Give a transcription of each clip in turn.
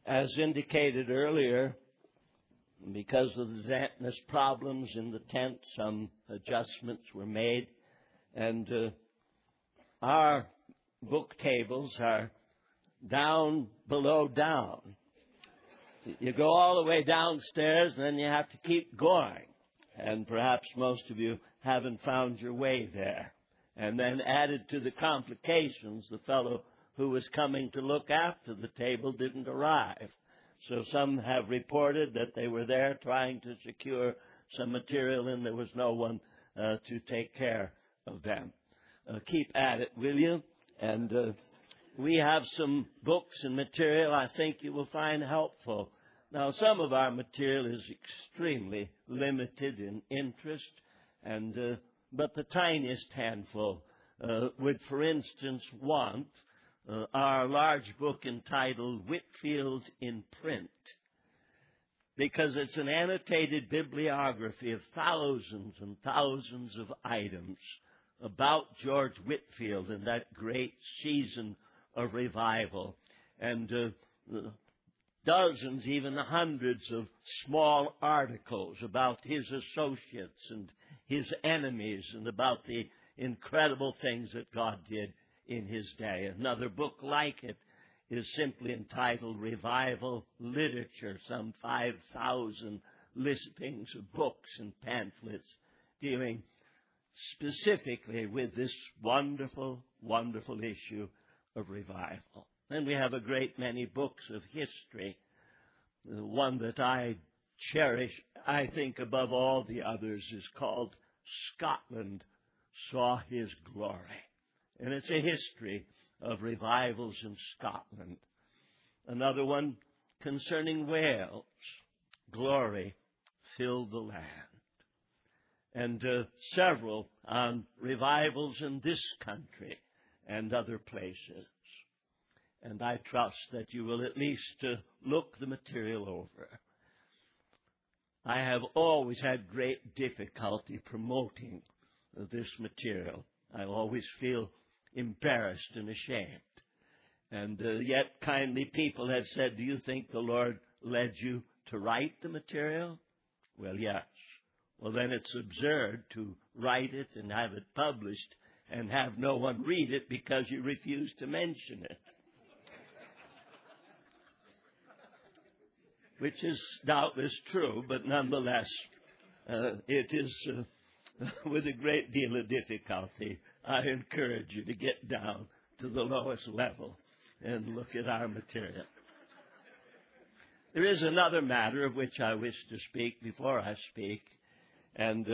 As indicated earlier, because of the dampness problems in the tent, some adjustments were made, and our book tables are down below down. You go all the way downstairs, and then you have to keep going. And perhaps most of you haven't found your way there. And then added to the complications, the fellow who was coming to look after the table didn't arrive. So some have reported that they were there trying to secure some material, and there was no one to take care of them. Keep at it, will you? And we have some books and material I think you will find helpful. Now, some of our material is extremely limited in interest, and but the tiniest handful would, for instance, want our large book entitled Whitefield in Print, because it's an annotated bibliography of thousands and thousands of items about George Whitefield and that great season of revival, and dozens, even hundreds of small articles about his associates and his enemies and about the incredible things that God did in his day. Another book like it is simply entitled Revival Literature, some 5,000 listings of books and pamphlets dealing specifically with this wonderful, wonderful issue of revival. Then we have a great many books of history. The one that I cherish, I think, above all the others is called Scotland Saw His Glory. And it's a history of revivals in Scotland. Another one concerning Wales, Glory Filled the Land. And several on revivals in this country and other places. And I trust that you will at least look the material over. I have always had great difficulty promoting this material. I always feel embarrassed and ashamed. And yet kindly people have said, do you think the Lord led you to write the material? Well, yes. Well, then it's absurd to write it and have it published and have no one read it because you refuse to mention it. Which is doubtless true, but nonetheless, it is with a great deal of difficulty. I encourage you to get down to the lowest level and look at our material. There is another matter of which I wish to speak before I speak, and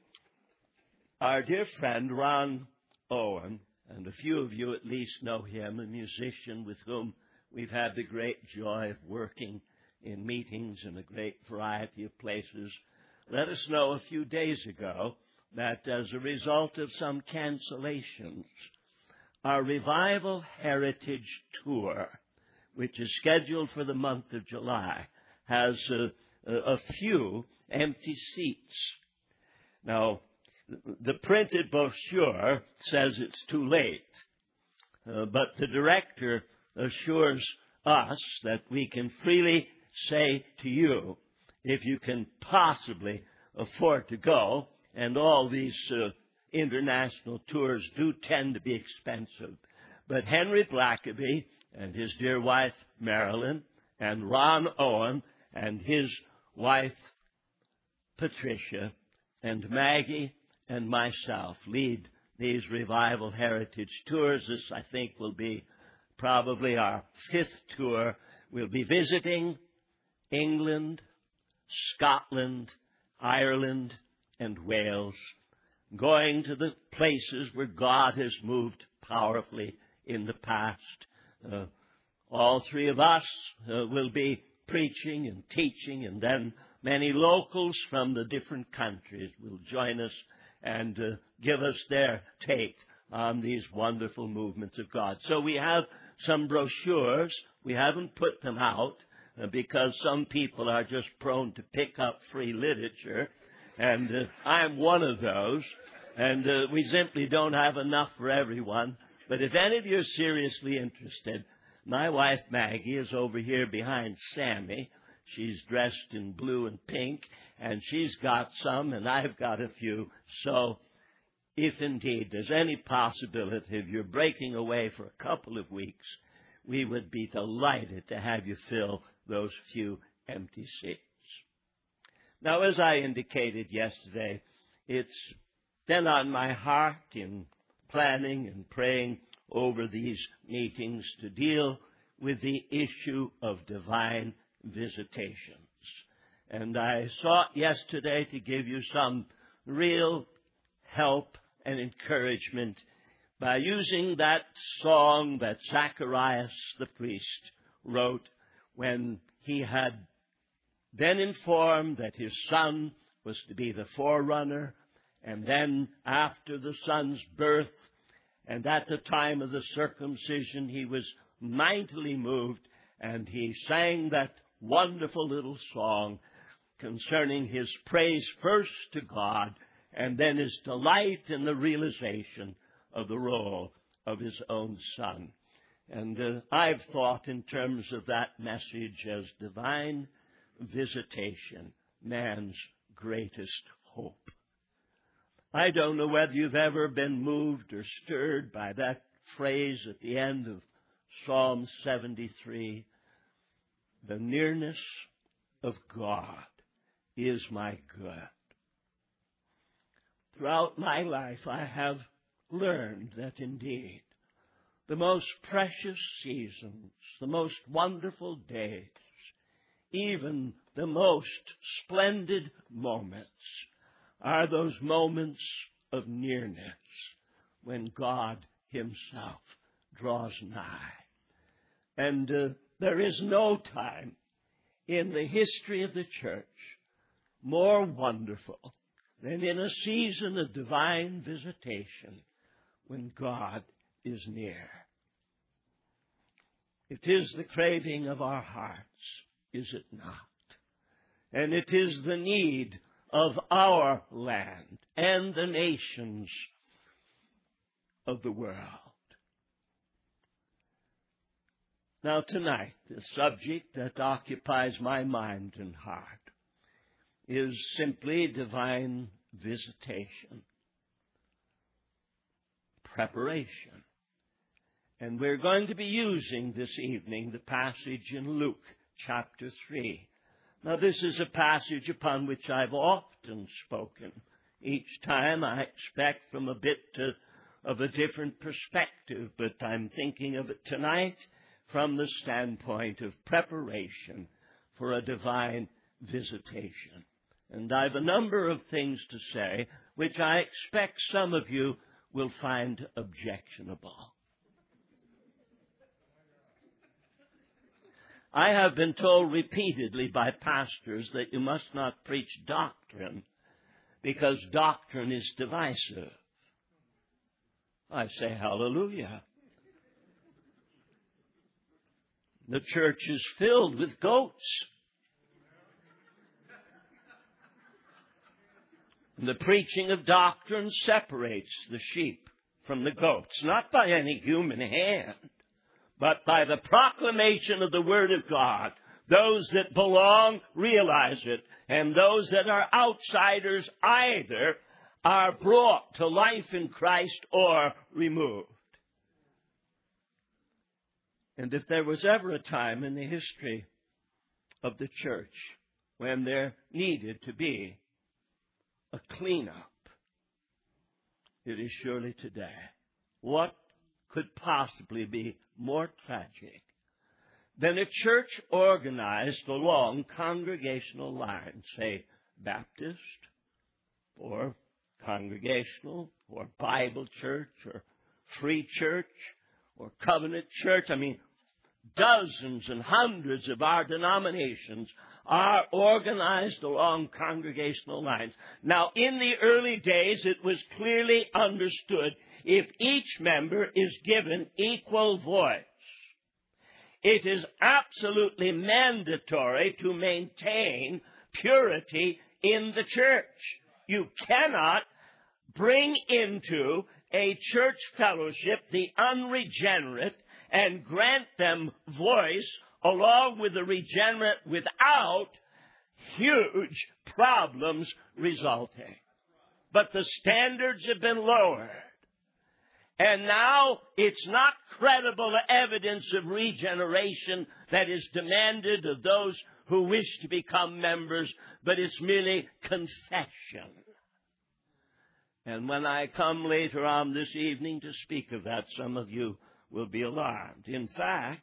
our dear friend Ron Owen, and a few of you at least know him, a musician with whom we've had the great joy of working in meetings in a great variety of places, let us know a few days ago that as a result of some cancellations, our Revival Heritage Tour, which is scheduled for the month of July, has a few empty seats. Now, the printed brochure says it's too late, but the director assures us that we can freely say to you, if you can possibly afford to go, and all these international tours do tend to be expensive, but Henry Blackaby and his dear wife Marilyn, and Ron Owen and his wife Patricia, and Maggie and myself lead these Revival Heritage Tours. This, I think, will be probably our 5th tour. We'll be visiting England, Scotland, Ireland, and Wales, going to the places where God has moved powerfully in the past. All three of us will be preaching and teaching, and then many locals from the different countries will join us and give us their take on these wonderful movements of God. So we have some brochures. We haven't put them out because some people are just prone to pick up free literature, and I'm one of those, and we simply don't have enough for everyone. But if any of you are seriously interested, My wife Maggie is over here behind Sammy. She's dressed in blue and pink, and she's got some, and I've got a few. So if indeed there's any possibility of you're breaking away for a couple of weeks, we would be delighted to have you fill those few empty seats. Now, as I indicated yesterday, it's been on my heart in planning and praying over these meetings to deal with the issue of divine visitations. And I sought yesterday to give you some real help and encouragement by using that song that Zacharias the priest wrote when he had been informed that his son was to be the forerunner, and then after the son's birth, and at the time of the circumcision, he was mightily moved, and he sang that wonderful little song concerning his praise first to God, and then his delight in the realization of the role of his own son. And I've thought in terms of that message as divine visitation, man's greatest hope. I don't know whether you've ever been moved or stirred by that phrase at the end of Psalm 73, the nearness of God is my good. Throughout my life, I have learned that indeed the most precious seasons, the most wonderful days, even the most splendid moments are those moments of nearness when God himself draws nigh. And there is no time in the history of the church more wonderful than in a season of divine visitation when God is near. It is the craving of our hearts, is it not? And it is the need of our land and the nations of the world. Now tonight, the subject that occupies my mind and heart is simply divine visitation, preparation. And we're going to be using this evening the passage in Luke chapter 3. Now this is a passage upon which I've often spoken. Each time I expect from a bit of a different perspective, but I'm thinking of it tonight from the standpoint of preparation for a divine visitation. And I've a number of things to say which I expect some of you will find objectionable. I have been told repeatedly by pastors that you must not preach doctrine because doctrine is divisive. I say hallelujah. The church is filled with goats. And the preaching of doctrine separates the sheep from the goats, not by any human hand, but by the proclamation of the Word of God. Those that belong realize it, and those that are outsiders either are brought to life in Christ or removed. And if there was ever a time in the history of the church when there needed to be a cleanup, it is surely today. What could possibly be more tragic than a church organized along congregational lines, say Baptist or Congregational or Bible Church or Free Church or Covenant Church? I mean, dozens and hundreds of our denominations are organized along congregational lines. Now, in the early days, it was clearly understood if each member is given equal voice, it is absolutely mandatory to maintain purity in the church. You cannot bring into a church fellowship the unregenerate and grant them voice along with the regenerate without huge problems resulting. But the standards have been lowered. And now it's not credible evidence of regeneration that is demanded of those who wish to become members, but it's merely confession. And when I come later on this evening to speak of that, some of you will be alarmed. In fact,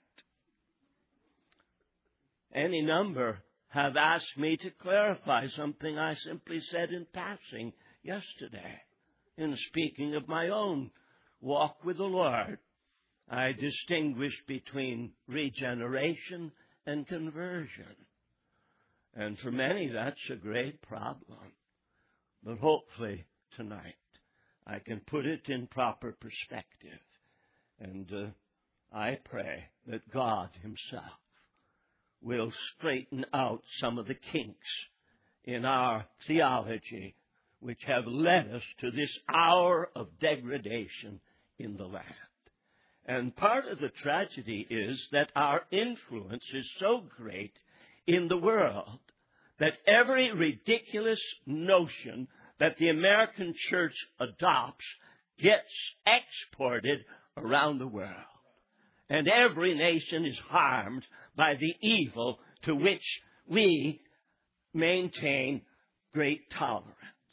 any number have asked me to clarify something I simply said in passing yesterday in speaking of my own walk with the Lord. I distinguish between regeneration and conversion. And for many, that's a great problem. But hopefully tonight I can put it in proper perspective. And I pray that God Himself will straighten out some of the kinks in our theology which have led us to this hour of degradation in the land. And part of the tragedy is that our influence is so great in the world that every ridiculous notion that the American church adopts gets exported around the world. And every nation is harmed by the evil to which we maintain great tolerance.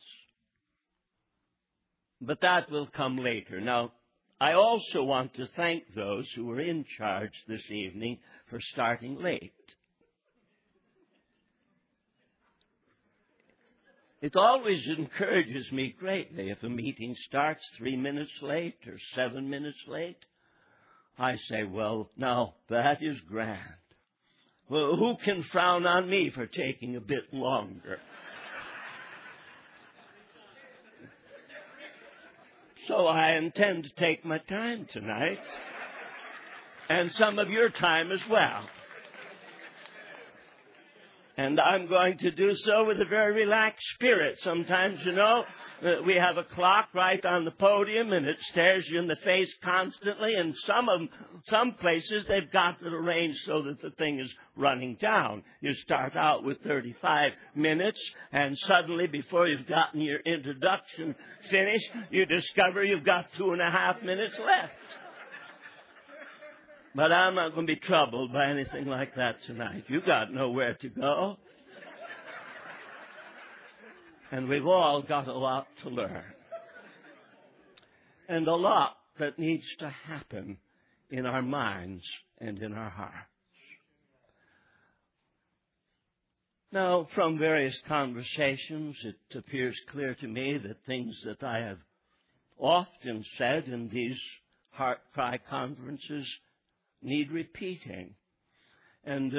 But that will come later. Now, I also want to thank those who were in charge this evening for starting late. It always encourages me greatly if a meeting starts 3 minutes late or 7 minutes late. I say, well, now, that is grand. Well, who can frown on me for taking a bit longer? So I intend to take my time tonight, and some of your time as well. And I'm going to do so with a very relaxed spirit. Sometimes, we have a clock right on the podium, and it stares you in the face constantly. And some places, they've got it arranged so that the thing is running down. You start out with 35 minutes, and suddenly, before you've gotten your introduction finished, you discover you've got 2.5 minutes left. But I'm not going to be troubled by anything like that tonight. You got nowhere to go. And we've all got a lot to learn. And a lot that needs to happen in our minds and in our hearts. Now, from various conversations, it appears clear to me that things that I have often said in these heart cry conferences need repeating. And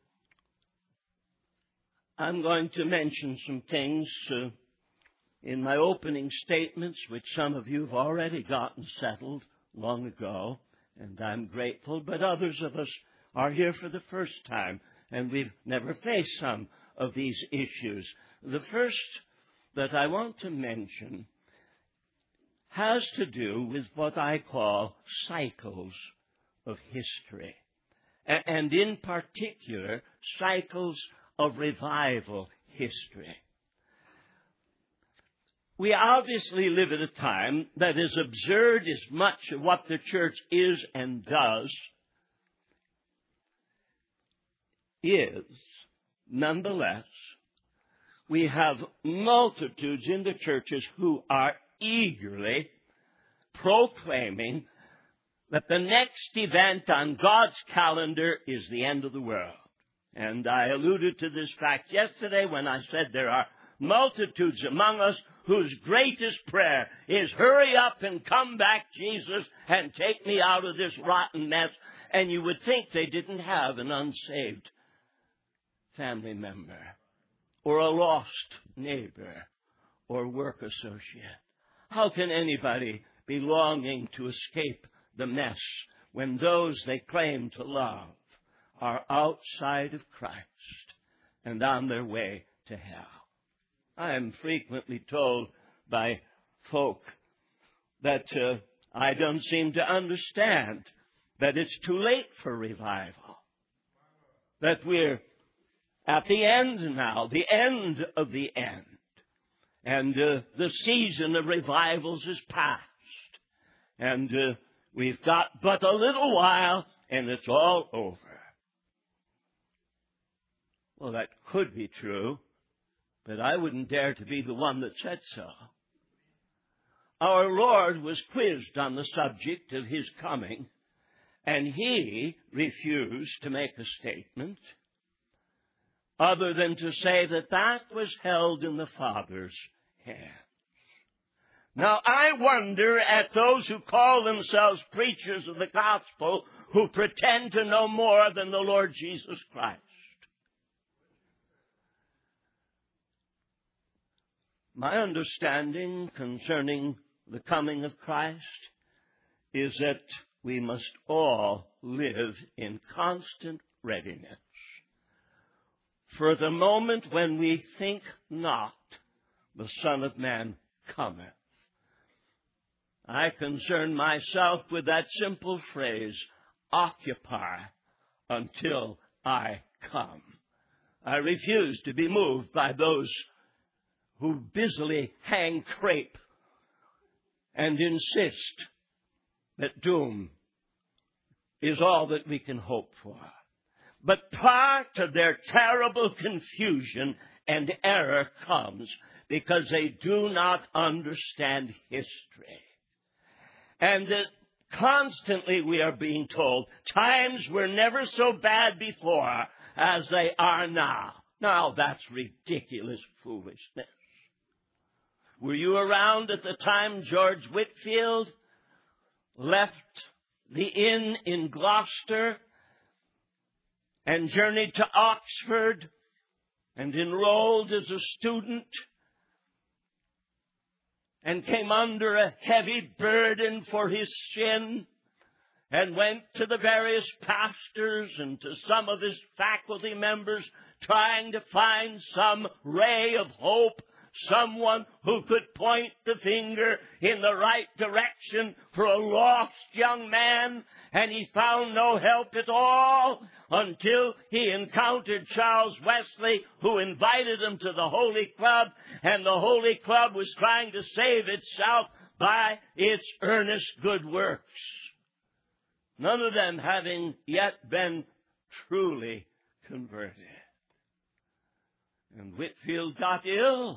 I'm going to mention some things in my opening statements, which some of you have already gotten settled long ago, and I'm grateful, but others of us are here for the first time, and we've never faced some of these issues. The first that I want to mention has to do with what I call cycles of history, and in particular, cycles of revival history. We obviously live at a time that is absurd as much of what the church is and does is. Nonetheless, we have multitudes in the churches who are eagerly proclaiming that the next event on God's calendar is the end of the world. And I alluded to this fact yesterday when I said there are multitudes among us whose greatest prayer is, hurry up and come back, Jesus, and take me out of this rotten mess. And you would think they didn't have an unsaved family member or a lost neighbor or work associate. How can anybody be longing to escape the mess when those they claim to love are outside of Christ and on their way to hell? I am frequently told by folk that I don't seem to understand that it's too late for revival. That we're at the end now, the end of the end. And the season of revivals is past. And we've got but a little while, and it's all over. Well, that could be true, but I wouldn't dare to be the one that said so. Our Lord was quizzed on the subject of His coming, and He refused to make a statement other than to say that that was held in the Father's hands. Now, I wonder at those who call themselves preachers of the gospel who pretend to know more than the Lord Jesus Christ. My understanding concerning the coming of Christ is that we must all live in constant readiness for the moment when we think not the Son of Man cometh. I concern myself with that simple phrase, occupy until I come. I refuse to be moved by those who busily hang crepe and insist that doom is all that we can hope for. But part of their terrible confusion and error comes because they do not understand history. And constantly we are being told times were never so bad before as they are now. Now that's ridiculous foolishness. Were you around at the time George Whitefield left the inn in Gloucester and journeyed to Oxford and enrolled as a student and came under a heavy burden for his sin and went to the various pastors and to some of his faculty members trying to find some ray of hope, someone who could point the finger in the right direction for a lost young man, and he found no help at all until he encountered Charles Wesley, who invited him to the Holy Club, and the Holy Club was trying to save itself by its earnest good works. None of them having yet been truly converted. And Whitefield got ill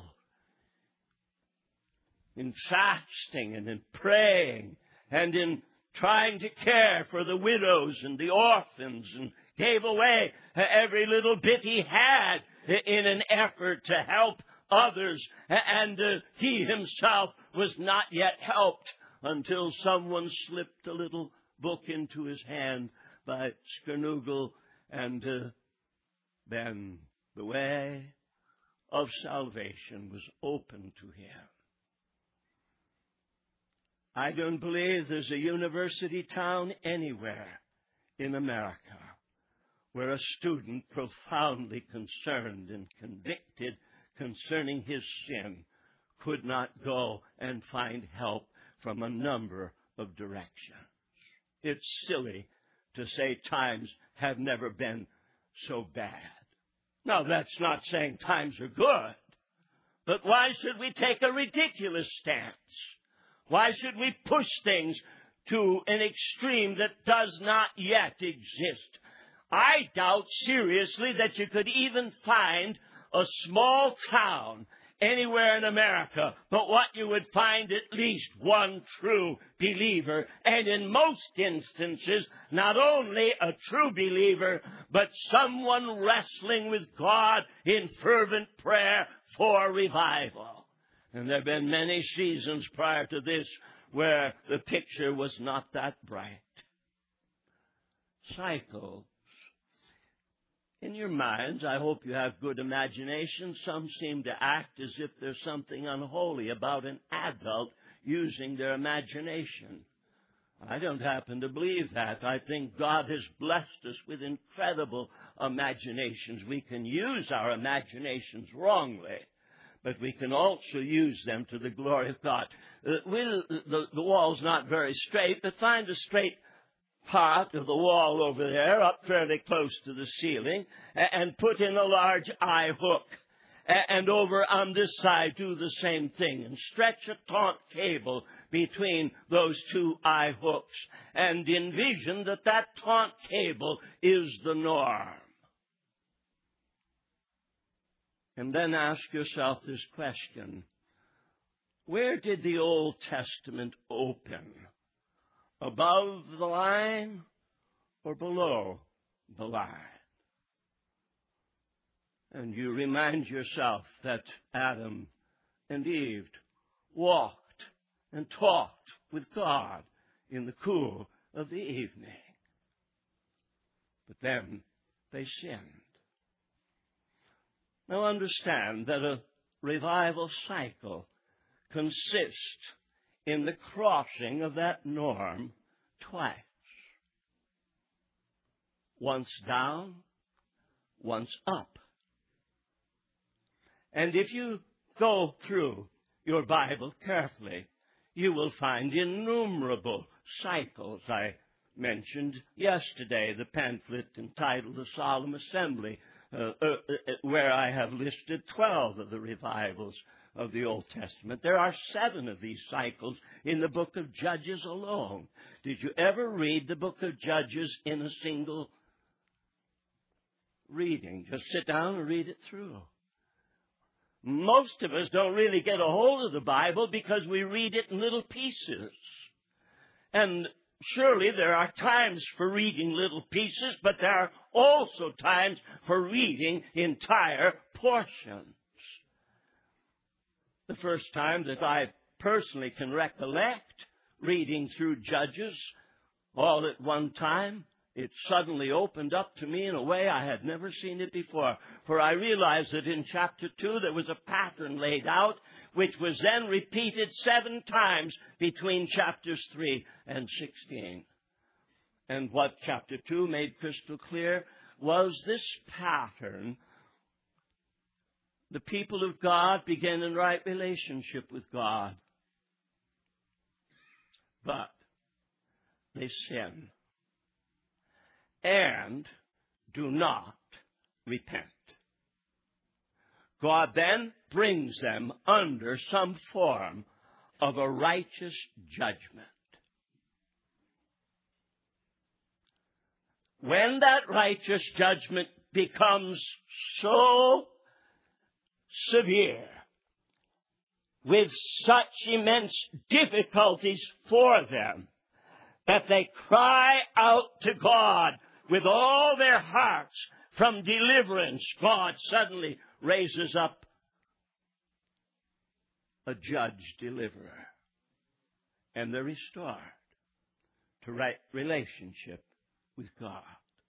in fasting and in praying and in trying to care for the widows and the orphans, and gave away every little bit he had in an effort to help others. And he himself was not yet helped until someone slipped a little book into his hand by Skernugel, and then the way of salvation was open to him. I don't believe there's a university town anywhere in America where a student profoundly concerned and convicted concerning his sin could not go and find help from a number of directions. It's silly to say times have never been so bad. Now, that's not saying times are good, but why should we take a ridiculous stance? Why should we push things to an extreme that does not yet exist? I doubt seriously that you could even find a small town anywhere in America, but what you would find at least one true believer, and in most instances, not only a true believer, but someone wrestling with God in fervent prayer for revival. And there have been many seasons prior to this where the picture was not that bright. Cycles. In your minds, I hope you have good imagination. Some seem to act as if there's something unholy about an adult using their imagination. I don't happen to believe that. I think God has blessed us with incredible imaginations. We can use our imaginations wrongly, but we can also use them to the glory of God. The wall's not very straight, but find a straight part of the wall over there, up fairly close to the ceiling, and put in a large eye hook. And over on this side, do the same thing, and stretch a taut cable between those two eye hooks, and envision that that taut cable is the norm. And then ask yourself this question: where did the Old Testament open? Above the line or below the line? And you remind yourself that Adam and Eve walked and talked with God in the cool of the evening. But then they sinned. Now understand that a revival cycle consists in the crossing of that norm twice. Once down, once up. And if you go through your Bible carefully, you will find innumerable cycles. I mentioned yesterday the pamphlet entitled The Solemn Assembly, where I have listed 12 of the revivals of the Old Testament. There are 7 of these cycles in the book of Judges alone. Did you ever read the book of Judges in a single reading? Just sit down and read it through. Most of us don't really get a hold of the Bible because we read it in little pieces. And surely there are times for reading little pieces, but there are also times for reading entire portions. The first time that I personally can recollect reading through Judges all at one time, it suddenly opened up to me in a way I had never seen it before. For I realized that in chapter 2 there was a pattern laid out, which was then repeated 7 times between chapters 3 and 16. And what chapter 2 made crystal clear was this pattern. The people of God begin in right relationship with God. But they sin and do not repent. God then brings them under some form of a righteous judgment. When that righteous judgment becomes so severe, with such immense difficulties for them, that they cry out to God with all their hearts from deliverance, God suddenly raises up a judge deliverer. And they're restored to right relationship with God.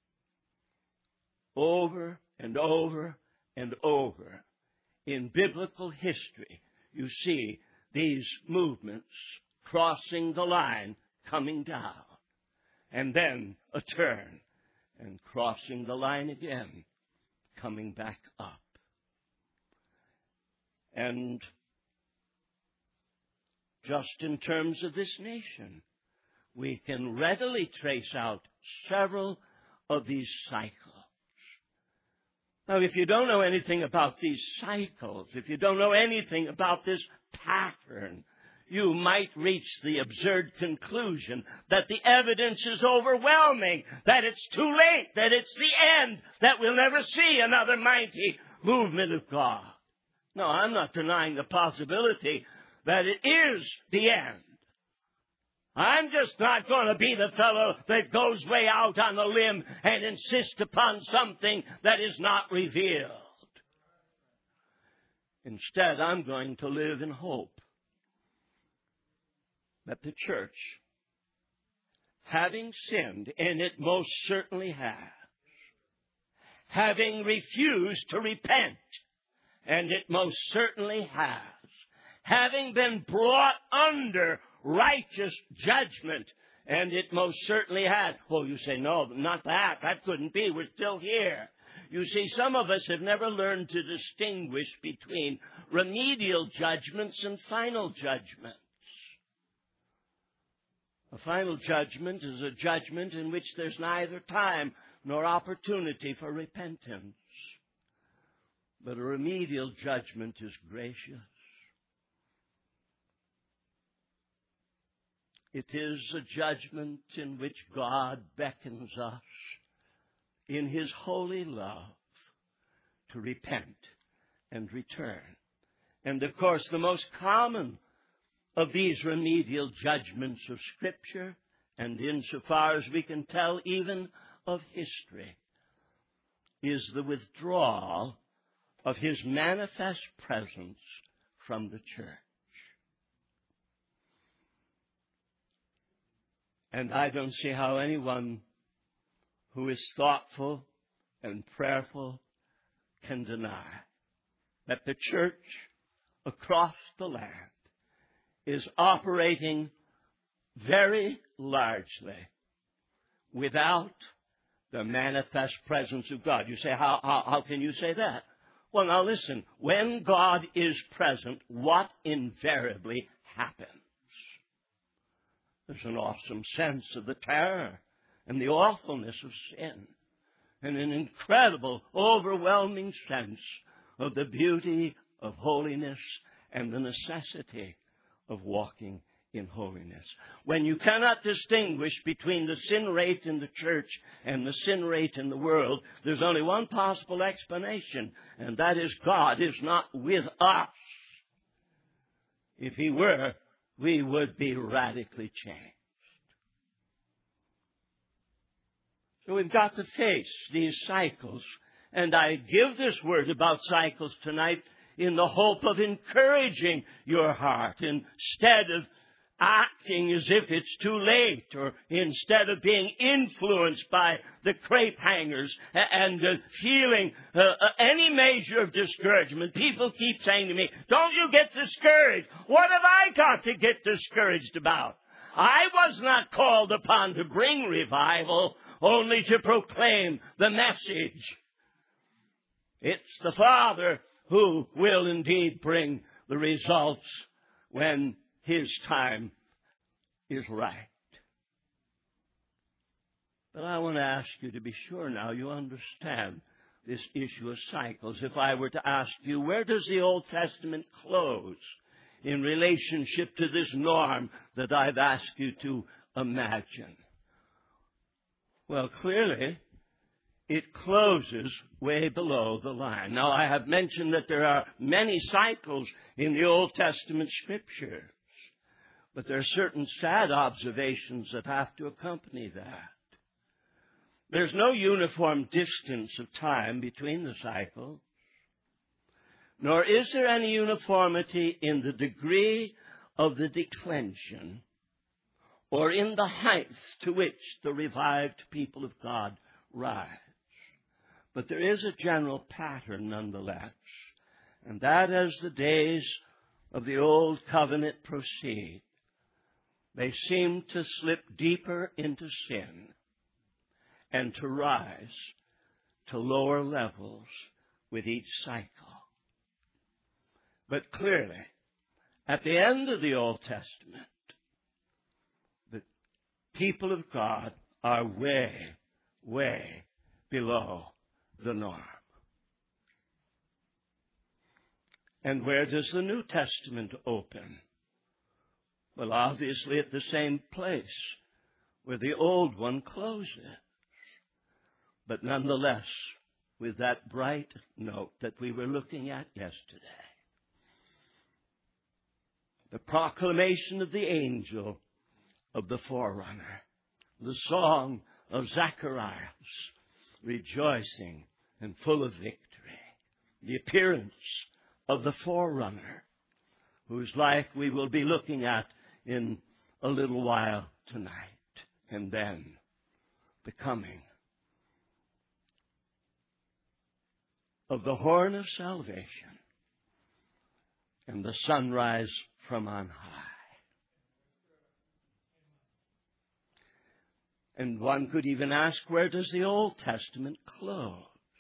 Over and over and over in biblical history, you see these movements crossing the line, coming down, and then a turn, and crossing the line again, coming back up. And just in terms of this nation, we can readily trace out several of these cycles. Now, if you don't know anything about these cycles, if you don't know anything about this pattern, you might reach the absurd conclusion that the evidence is overwhelming, that it's too late, that it's the end, that we'll never see another mighty movement of God. No, I'm not denying the possibility that it is the end. I'm just not going to be the fellow that goes way out on a limb and insist upon something that is not revealed. Instead, I'm going to live in hope that the church, having sinned, and it most certainly has, having refused to repent, and it most certainly has, having been brought under righteous judgment, and it most certainly has. Oh, you say, no, not that. That couldn't be. We're still here. You see, some of us have never learned to distinguish between remedial judgments and final judgments. A final judgment is a judgment in which there's neither time nor opportunity for repentance. But a remedial judgment is gracious. It is a judgment in which God beckons us in His holy love to repent and return. And of course, the most common of these remedial judgments of Scripture, and insofar as we can tell even of history, is the withdrawal of His manifest presence from the church. And I don't see how anyone who is thoughtful and prayerful can deny that the church across the land is operating very largely without the manifest presence of God. You say, how can you say that? Well, now listen, when God is present, what invariably happens? There's an awesome sense of the terror and the awfulness of sin, and an incredible, overwhelming sense of the beauty of holiness and the necessity of walking in holiness. When you cannot distinguish between the sin rate in the church and the sin rate in the world, there's only one possible explanation, and that is God is not with us. If He were, we would be radically changed. So we've got to face these cycles, and I give this word about cycles tonight in the hope of encouraging your heart instead of acting as if it's too late, or instead of being influenced by the crepe hangers and feeling any measure of discouragement. People keep saying to me, don't you get discouraged? What have I got to get discouraged about? I was not called upon to bring revival, only to proclaim the message. It's the Father who will indeed bring the results when His time is right. But I want to ask you to be sure now you understand this issue of cycles. If I were to ask you, where does the Old Testament close in relationship to this norm that I've asked you to imagine? Well, clearly, it closes way below the line. Now, I have mentioned that there are many cycles in the Old Testament Scriptures, but there are certain sad observations that have to accompany that. There's no uniform distance of time between the cycles, nor is there any uniformity in the degree of the declension or in the height to which the revived people of God rise. But there is a general pattern nonetheless, and that as the days of the Old Covenant proceed, they seem to slip deeper into sin and to rise to lower levels with each cycle. But clearly, at the end of the Old Testament, the people of God are way, way below the norm. And where does the New Testament open? Well, obviously at the same place where the old one closes. But nonetheless, with that bright note that we were looking at yesterday. The proclamation of the angel of the forerunner. The song of Zacharias, rejoicing and full of victory. The appearance of the forerunner, whose life we will be looking at in a little while tonight. And then the coming of the horn of salvation and the sunrise from on high. And one could even ask, where does the Old Testament close?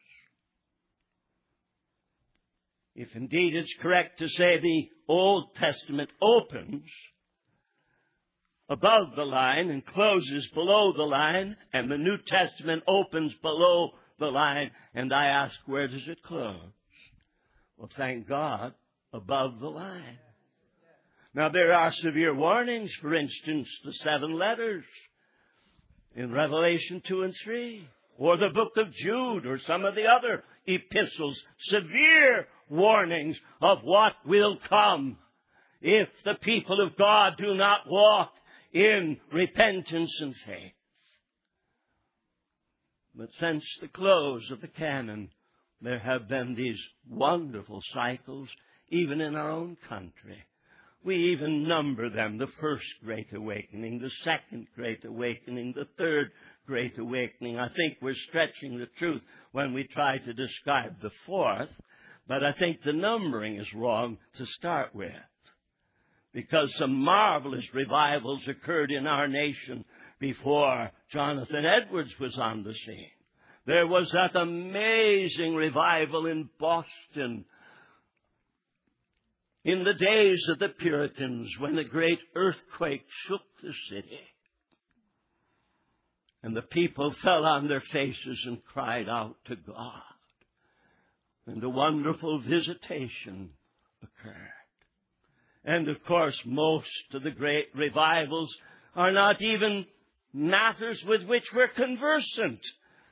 If indeed it's correct to say the Old Testament opens, above the line and closes below the line, and the New Testament opens below the line. And I ask, where does it close? Well, thank God, above the line. Now, there are severe warnings. For instance, the 7 letters in Revelation 2 and 3, or the book of Jude, or some of the other epistles. Severe warnings of what will come if the people of God do not walk in repentance and faith. But since the close of the canon, there have been these wonderful cycles, even in our own country. We even number them: the first Great Awakening, the second Great Awakening, the third Great Awakening. I think we're stretching the truth when we try to describe the fourth, but I think the numbering is wrong to start with, because some marvelous revivals occurred in our nation before Jonathan Edwards was on the scene. There was that amazing revival in Boston in the days of the Puritans, when the great earthquake shook the city. And the people fell on their faces and cried out to God. And a wonderful visitation occurred. And of course, most of the great revivals are not even matters with which we're conversant.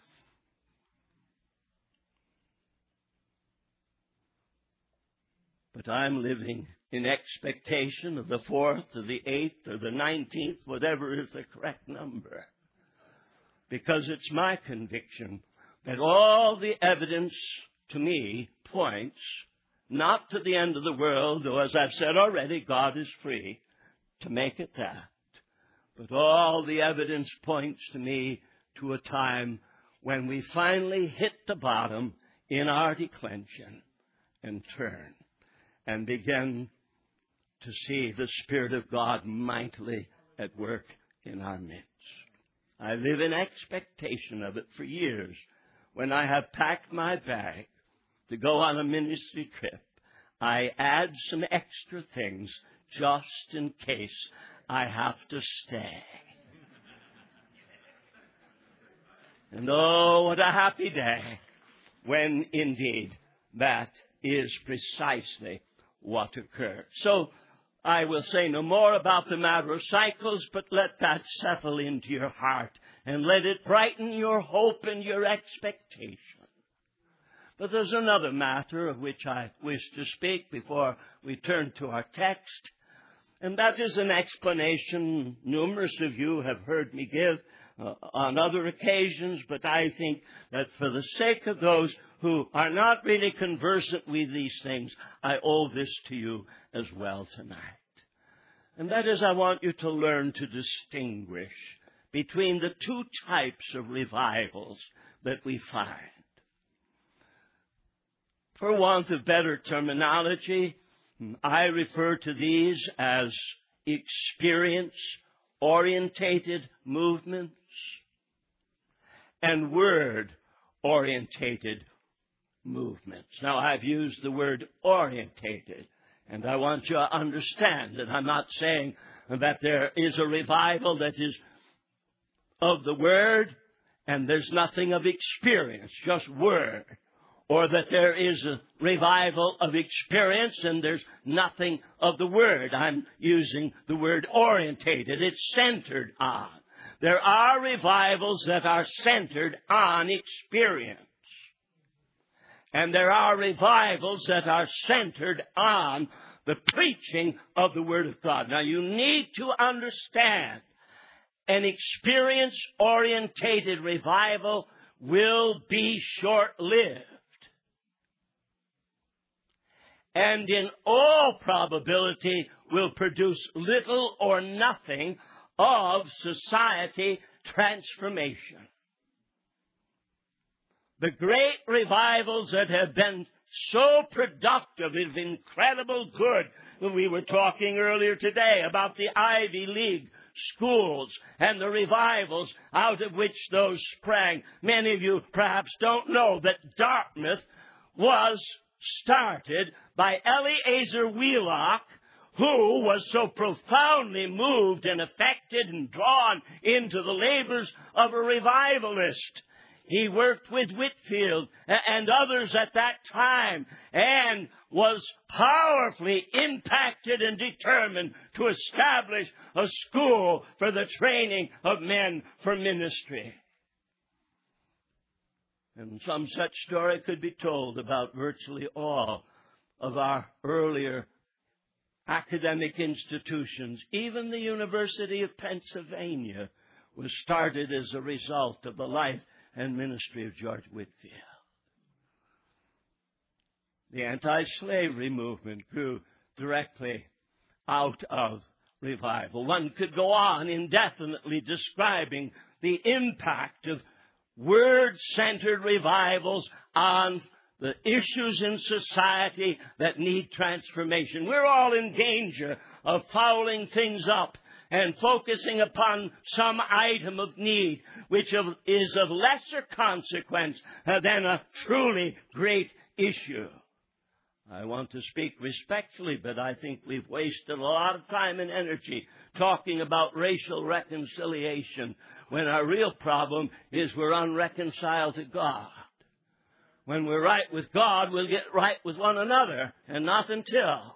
But I'm living in expectation of the 4th or the 8th or the 19th, whatever is the correct number. Because it's my conviction that all the evidence to me points not to the end of the world, though, as I've said already, God is free to make it that. But all the evidence points to me to a time when we finally hit the bottom in our declension and turn and begin to see the Spirit of God mightily at work in our midst. I live in expectation of it for years. When I have packed my bag to go on a ministry trip, I add some extra things just in case I have to stay. And oh, what a happy day when indeed that is precisely what occurred. So I will say no more about the matter of cycles, but let that settle into your heart and let it brighten your hope and your expectation. But there's another matter of which I wish to speak before we turn to our text, and that is an explanation numerous of you have heard me give on other occasions, but I think that for the sake of those who are not really conversant with these things, I owe this to you as well tonight. And that is, I want you to learn to distinguish between the two types of revivals that we find. For want of better terminology, I refer to these as experience-orientated movements and word-orientated movements. Now, I've used the word orientated, and I want you to understand that I'm not saying that there is a revival that is of the Word and there's nothing of experience, just Word. Or that there is a revival of experience and there's nothing of the Word. I'm using the word orientated. It's centered on. There are revivals that are centered on experience. And there are revivals that are centered on the preaching of the Word of God. Now, you need to understand, an experience-orientated revival will be short-lived. And in all probability will produce little or nothing of society transformation. The great revivals that have been so productive of incredible good, we were talking earlier today about the Ivy League schools and the revivals out of which those sprang. Many of you perhaps don't know that Dartmouth was started by Eleazar Wheelock, who was so profoundly moved and affected and drawn into the labors of a revivalist. He worked with Whitefield and others at that time and was powerfully impacted and determined to establish a school for the training of men for ministry. And some such story could be told about virtually all of our earlier academic institutions. Even the University of Pennsylvania was started as a result of the life and ministry of George Whitefield. The anti-slavery movement grew directly out of revival. One could go on indefinitely describing the impact of word-centered revivals on the issues in society that need transformation. We're all in danger of fouling things up and focusing upon some item of need which is of lesser consequence than a truly great issue. I want to speak respectfully, but I think we've wasted a lot of time and energy talking about racial reconciliation when our real problem is we're unreconciled to God. When we're right with God, we'll get right with one another, and not until.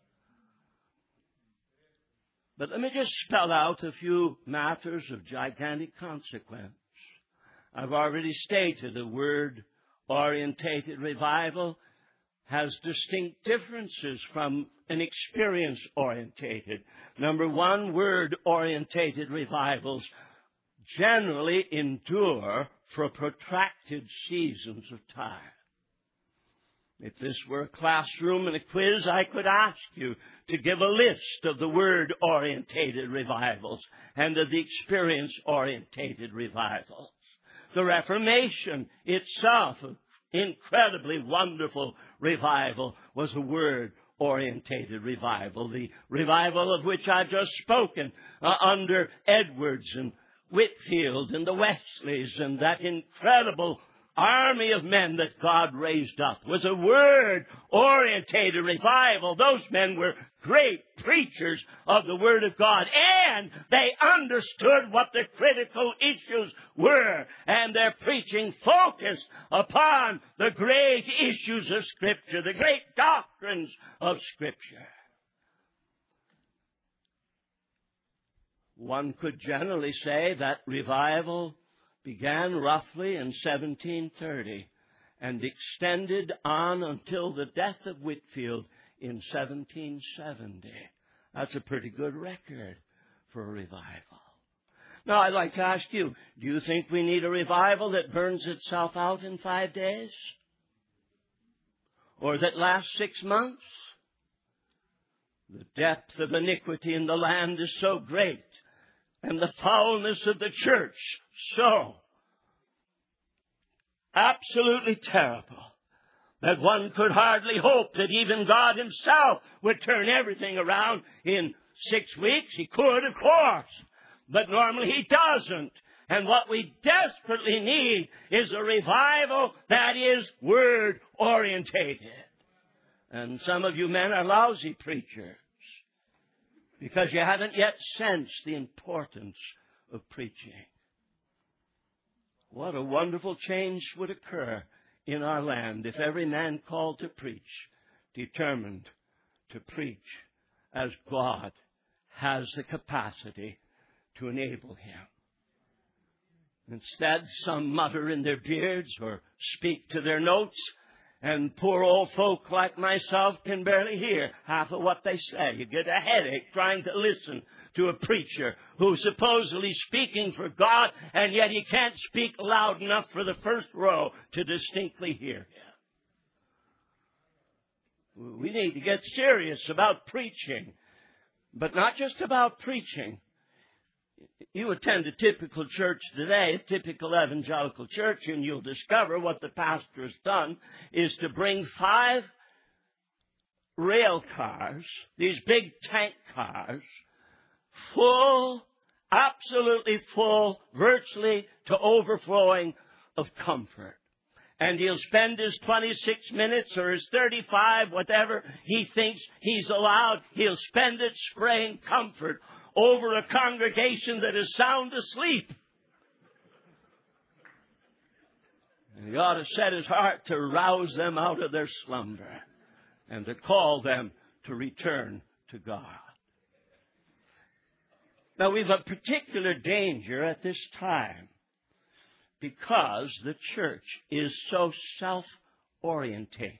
But let me just spell out a few matters of gigantic consequence. I've already stated a word-orientated revival has distinct differences from an experience-orientated. Number one, word-orientated revivals generally endure for protracted seasons of time. If this were a classroom and a quiz, I could ask you to give a list of the word-orientated revivals and of the experience-orientated revivals. The Reformation itself, an incredibly wonderful revival, was a word-orientated revival. The revival of which I've just spoken under Edwards and Whitefield and the Wesleys and that incredible army of men that God raised up was a word-orientated revival. Those men were great preachers of the Word of God, and they understood what the critical issues were, and their preaching focused upon the great issues of Scripture, the great doctrines of Scripture. One could generally say that revival began roughly in 1730 and extended on until the death of Whitefield in 1770. That's a pretty good record for a revival. Now, I'd like to ask you, do you think we need a revival that burns itself out in 5 days? Or that lasts 6 months? The depth of iniquity in the land is so great, and the foulness of the church so absolutely terrible, that one could hardly hope that even God Himself would turn everything around in 6 weeks. He could, of course, but normally He doesn't. And what we desperately need is a revival that is word-orientated. And some of you men are lousy preachers because you haven't yet sensed the importance of preaching. What a wonderful change would occur in our land if every man called to preach, determined to preach as God has the capacity to enable him. Instead, some mutter in their beards or speak to their notes, and poor old folk like myself can barely hear half of what they say. You get a headache trying to listen to a preacher who's supposedly speaking for God, and yet he can't speak loud enough for the first row to distinctly hear him. We need to get serious about preaching, but not just about preaching. You attend a typical church today, a typical evangelical church, and you'll discover what the pastor has done is to bring 5 rail cars, these big tank cars, full, absolutely full, virtually to overflowing of comfort. And he'll spend his 26 minutes or his 35, whatever he thinks he's allowed, he'll spend it spraying comfort over a congregation that is sound asleep. And he ought to set his heart to rouse them out of their slumber and to call them to return to God. Now, we've a particular danger at this time because the church is so self-orientated.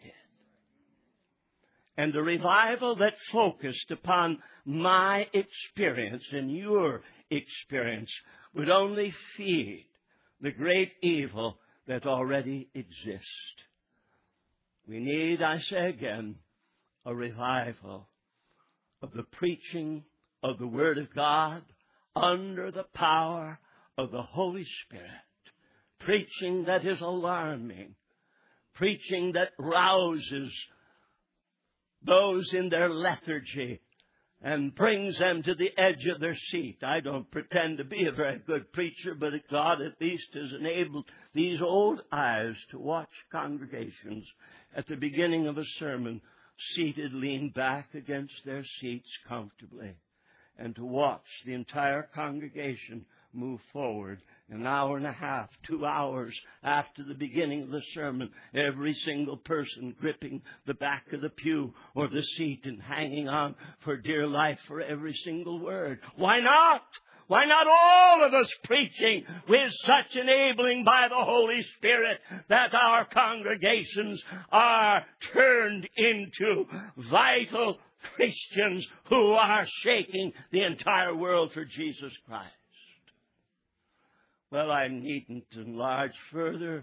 And the revival that focused upon my experience and your experience would only feed the great evil that already exists. We need, I say again, a revival of the preaching of the Word of God under the power of the Holy Spirit. Preaching that is alarming. Preaching that rouses those in their lethargy and brings them to the edge of their seat. I don't pretend to be a very good preacher, but God at least has enabled these old eyes to watch congregations at the beginning of a sermon seated, leaned back against their seats comfortably, and to watch the entire congregation move forward an hour and a half, 2 hours after the beginning of the sermon, every single person gripping the back of the pew or the seat and hanging on for dear life for every single word. Why not? Why not all of us preaching with such enabling by the Holy Spirit that our congregations are turned into vital Christians who are shaking the entire world for Jesus Christ? Well, I needn't enlarge further.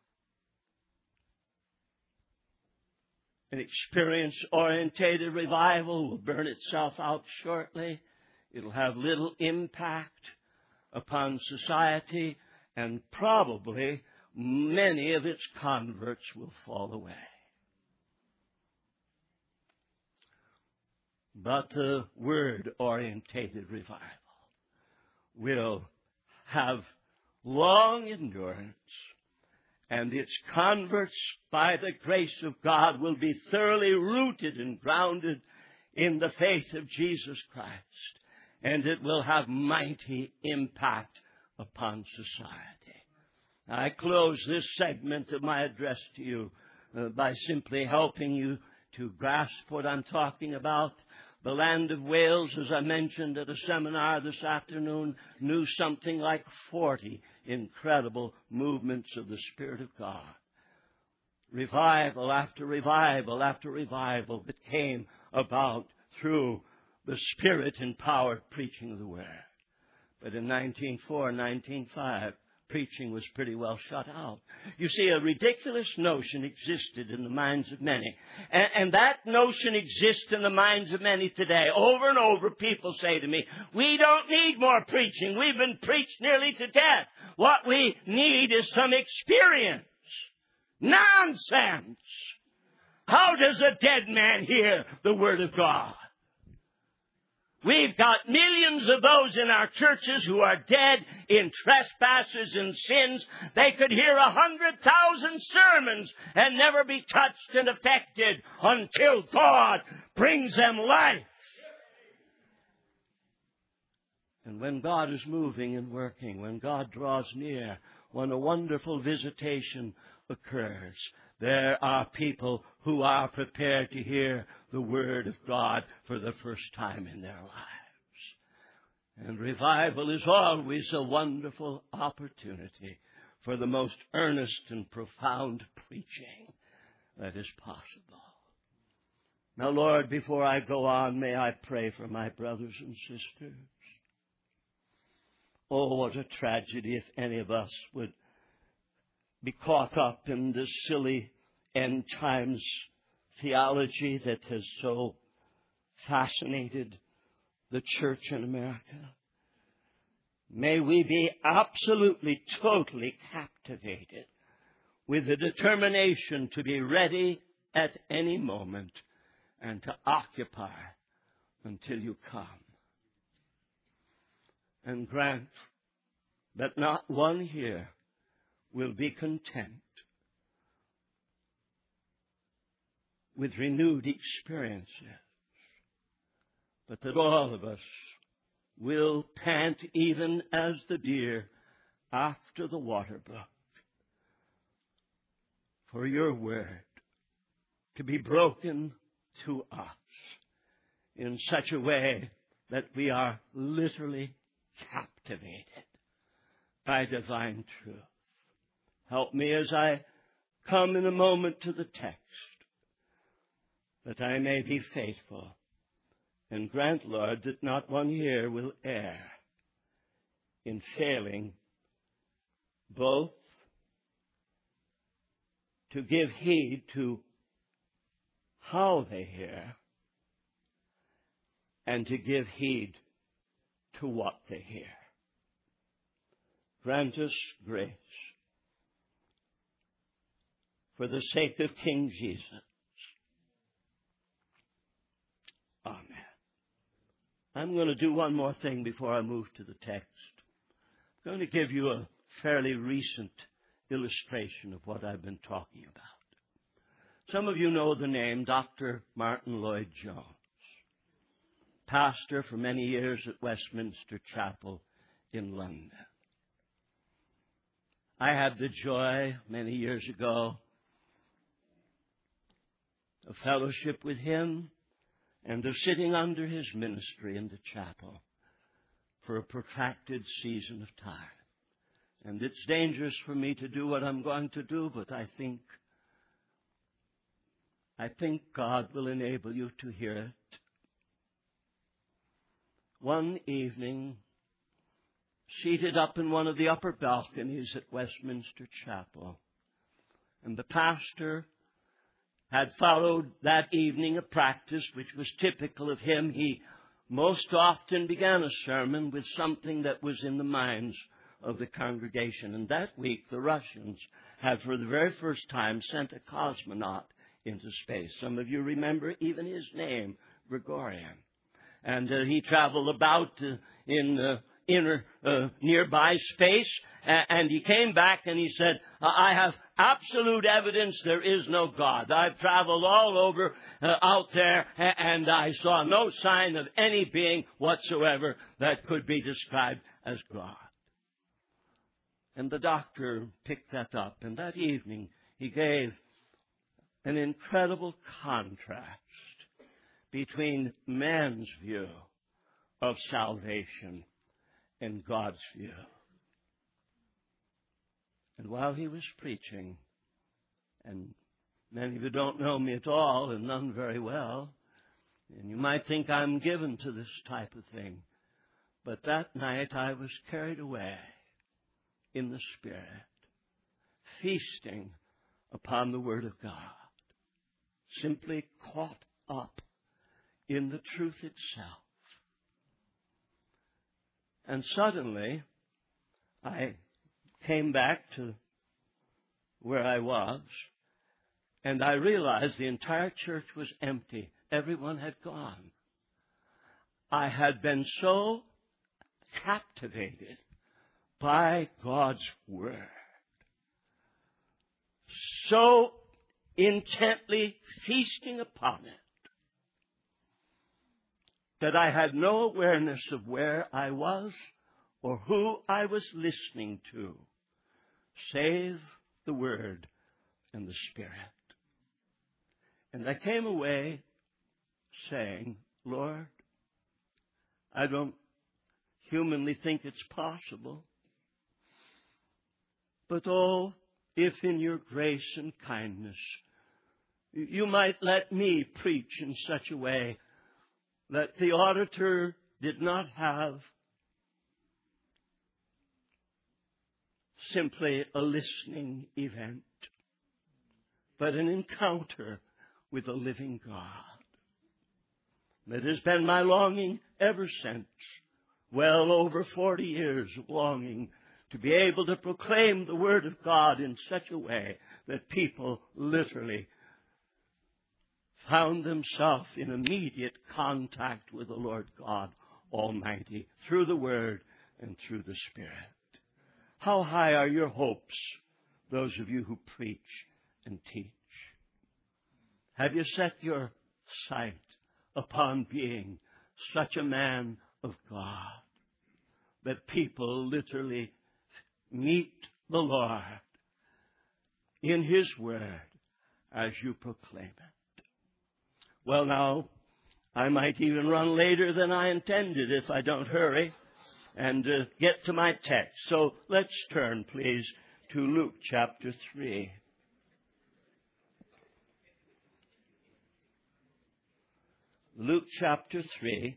An experience-orientated revival will burn itself out shortly. It'll have little impact upon society, and probably many of its converts will fall away. But the Word-orientated revival will have long endurance, and its converts, by the grace of God, will be thoroughly rooted and grounded in the faith of Jesus Christ, and it will have mighty impact upon society. I close this segment of my address to you by simply helping you to grasp what I'm talking about. The land of Wales, as I mentioned at a seminar this afternoon, knew something like 40 incredible movements of the Spirit of God. Revival after revival after revival that came about through the Spirit-empowered preaching of the Word. But in 1904 and 1905, preaching was pretty well shut out. You see, a ridiculous notion existed in the minds of many. And that notion exists in the minds of many today. Over and over, people say to me, we don't need more preaching. We've been preached nearly to death. What we need is some experience. Nonsense! How does a dead man hear the Word of God? We've got millions of those in our churches who are dead in trespasses and sins. They could hear 100,000 sermons and never be touched and affected until God brings them life. And when God is moving and working, when God draws near, when a wonderful visitation occurs, there are people who are prepared to hear the Word of God for the first time in their lives. And revival is always a wonderful opportunity for the most earnest and profound preaching that is possible. Now, Lord, before I go on, may I pray for my brothers and sisters. Oh, what a tragedy if any of us would be caught up in this silly end times theology that has so fascinated the church in America. May we be absolutely, totally captivated with the determination to be ready at any moment and to occupy until you come. And grant that not one here will be content with renewed experiences, but that all of us will pant even as the deer after the water brook for your word to be broken to us in such a way that we are literally captivated by divine truth. Help me as I come in a moment to the text, that I may be faithful, and grant, Lord, that not one here will err in failing both to give heed to how they hear and to give heed to what they hear. Grant us grace for the sake of King Jesus. Amen. I'm going to do one more thing before I move to the text. I'm going to give you a fairly recent illustration of what I've been talking about. Some of you know the name Dr. Martin Lloyd-Jones, pastor for many years at Westminster Chapel in London. I had the joy many years ago of fellowship with him and of sitting under his ministry in the chapel for a protracted season of time. And it's dangerous for me to do what I'm going to do, but I think God will enable you to hear it. One evening, seated up in one of the upper balconies at Westminster Chapel, and the pastor had followed that evening a practice which was typical of him. He most often began a sermon with something that was in the minds of the congregation. And that week, the Russians had for the very first time sent a cosmonaut into space. Some of you remember even his name, Gregorian. And he traveled about in inner nearby space, and he came back and he said, I have absolute evidence there is no God. I've traveled all over out there, and I saw no sign of any being whatsoever that could be described as God. And the doctor picked that up, and that evening he gave an incredible contrast between man's view of salvation and God's view. And while he was preaching, and many of you don't know me at all and none very well, and you might think I'm given to this type of thing, but that night I was carried away in the Spirit, feasting upon the Word of God, simply caught up in the truth itself. And suddenly, I came back to where I was, and I realized the entire church was empty. Everyone had gone. I had been so captivated by God's Word, so intently feasting upon it, that I had no awareness of where I was or who I was listening to, save the Word and the Spirit. And I came away saying, Lord, I don't humanly think it's possible, but oh, if in your grace and kindness you might let me preach in such a way that the auditor did not have simply a listening event, but an encounter with a living God. That has been my longing ever since, well over 40 years of longing to be able to proclaim the Word of God in such a way that people literally found themselves in immediate contact with the Lord God Almighty through the Word and through the Spirit. How high are your hopes, those of you who preach and teach? Have you set your sight upon being such a man of God that people literally meet the Lord in His Word as you proclaim it? Well, now, I might even run later than I intended if I don't hurry and get to my text. So let's turn, please, to Luke chapter 3. Luke chapter 3.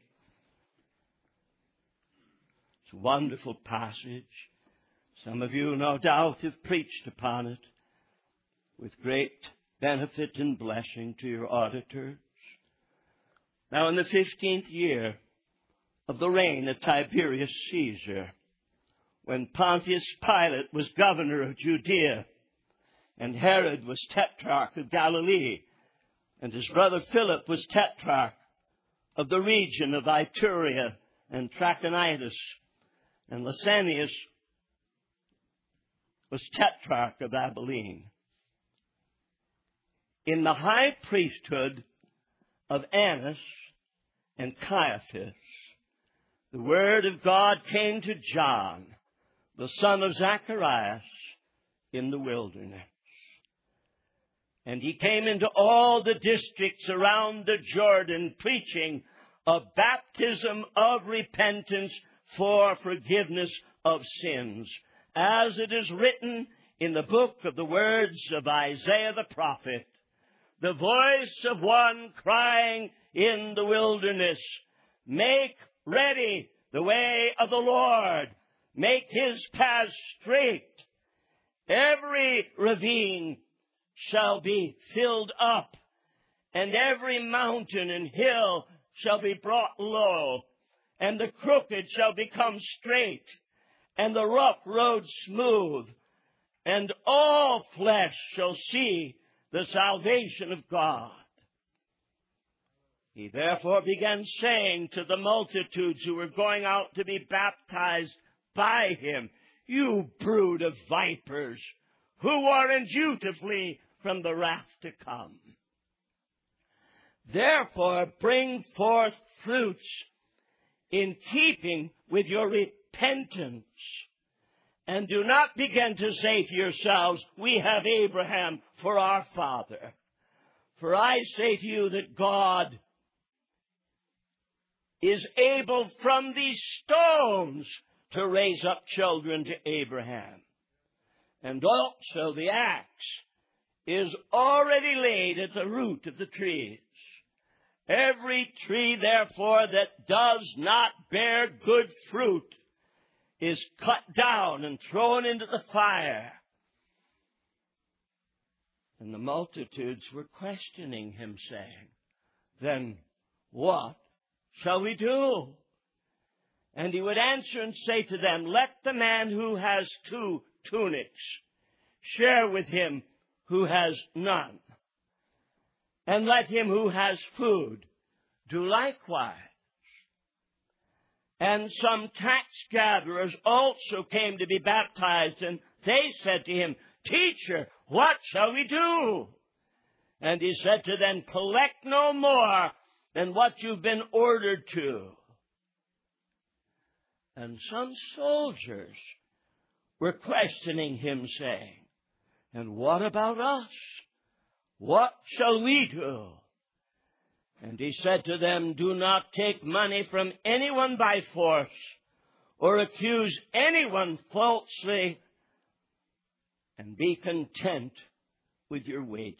It's a wonderful passage. Some of you, no doubt, have preached upon it with great benefit and blessing to your auditors. Now, in the 15th year of the reign of Tiberius Caesar, when Pontius Pilate was governor of Judea, and Herod was tetrarch of Galilee, and his brother Philip was tetrarch of the region of Iturea and Trachonitis, and Lysanias was tetrarch of Abilene. In the high priesthood of Annas and Caiaphas, the word of God came to John, the son of Zacharias, in the wilderness. And he came into all the districts around the Jordan, preaching a baptism of repentance for forgiveness of sins, as it is written in the book of the words of Isaiah the prophet, the voice of one crying in the wilderness, make ready the way of the Lord, make His paths straight. Every ravine shall be filled up, and every mountain and hill shall be brought low, and the crooked shall become straight, and the rough road smooth, and all flesh shall see the salvation of God. He therefore began saying to the multitudes who were going out to be baptized by him, you brood of vipers, who warned you to flee from the wrath to come? Therefore bring forth fruits in keeping with your repentance. And do not begin to say to yourselves, we have Abraham for our father. For I say to you that God is able from these stones to raise up children to Abraham. And also the axe is already laid at the root of the trees. Every tree, therefore, that does not bear good fruit is cut down and thrown into the fire. And the multitudes were questioning him, saying, then what shall we do? And he would answer and say to them, let the man who has 2 tunics share with him who has none. And let him who has food do likewise. And some tax gatherers also came to be baptized, and they said to him, Teacher, what shall we do? And he said to them, collect no more than what you've been ordered to. And some soldiers were questioning him, saying, and what about us? What shall we do? And he said to them, do not take money from anyone by force, or accuse anyone falsely, and be content with your wages.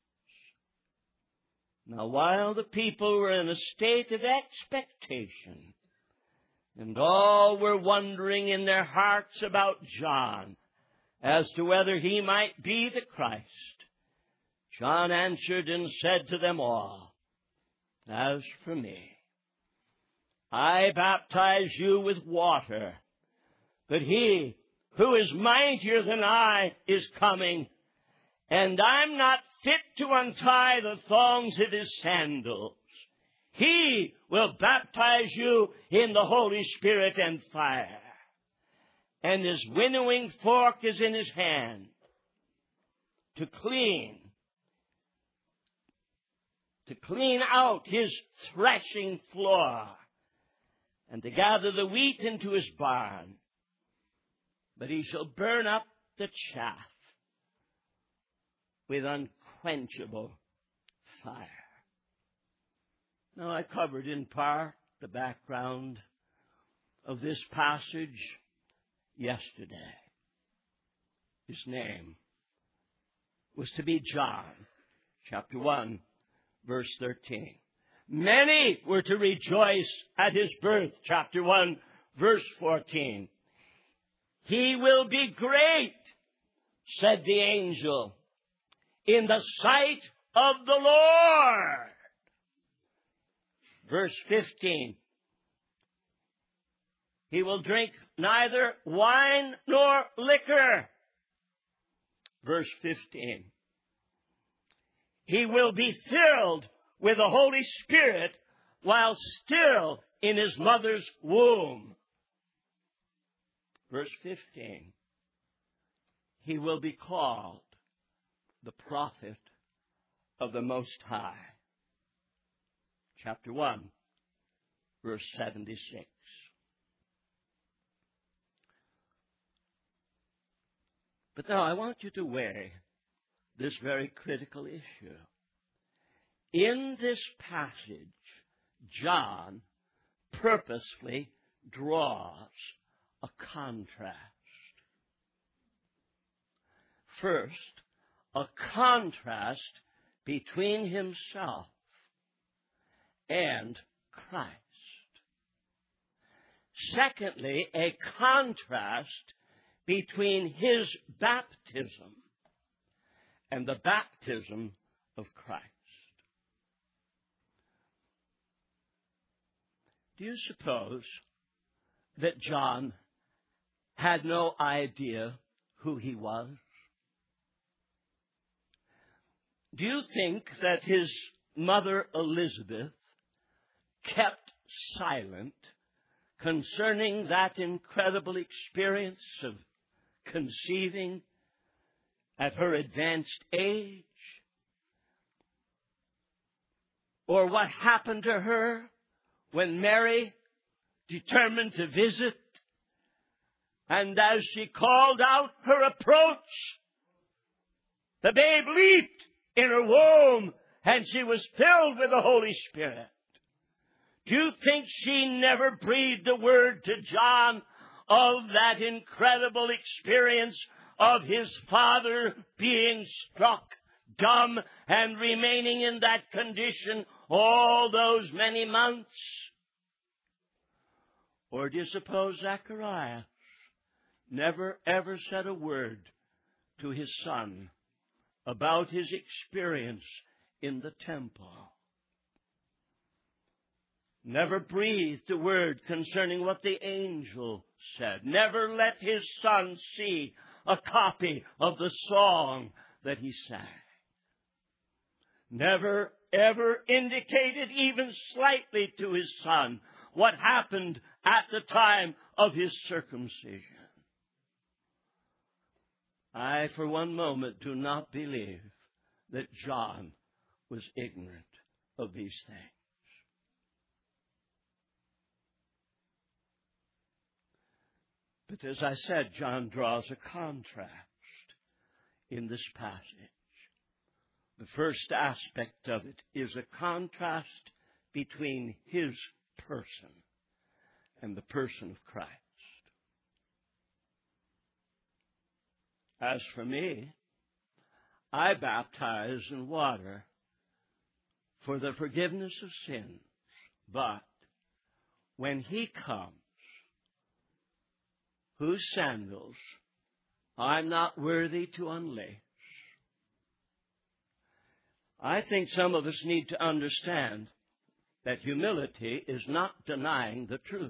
Now, while the people were in a state of expectation, and all were wondering in their hearts about John as to whether he might be the Christ, John answered and said to them all, as for me, I baptize you with water, but he who is mightier than I is coming, and I'm not fit to untie the thongs of his sandals. He will baptize you in the Holy Spirit and fire. And his winnowing fork is in his hand to clean to clean out his threshing floor, and to gather the wheat into his barn. But he shall burn up the chaff with unquenchable fire. Now, I covered in part the background of this passage yesterday. His name was to be John, chapter 1, verse 13. Many were to rejoice at his birth, chapter 1, verse 14. He will be great, said the angel, in the sight of the Lord. Verse 15. He will drink neither wine nor liquor. Verse 15. He will be filled with the Holy Spirit while still in his mother's womb. Verse 15. He will be called the prophet of the Most High. Chapter 1, verse 76. But now I want you to weigh this very critical issue. In this passage, John purposefully draws a contrast. First, a contrast between himself and Christ. Secondly, a contrast between his baptism and the baptism of Christ. Do you suppose that John had no idea who he was? Do you think that his mother Elizabeth kept silent concerning that incredible experience of conceiving at her advanced age? Or what happened to her when Mary determined to visit, and as she called out her approach, the babe leaped in her womb, and she was filled with the Holy Spirit? Do you think she never breathed a word to John of that incredible experience of his father being struck dumb and remaining in that condition all those many months? Or do you suppose Zacharias never ever said a word to his son about his experience in the temple? Never breathed a word concerning what the angel said. Never let his son see a copy of the song that he sang. Never ever indicated even slightly to his son what happened at the time of his circumcision. I, for one moment, do not believe that John was ignorant of these things. But as I said, John draws a contrast in this passage. The first aspect of it is a contrast between his person and the person of Christ. As for me, I baptize in water for the forgiveness of sins, but when he comes, whose sandals I'm not worthy to unlace, I think some of us need to understand that humility is not denying the truth.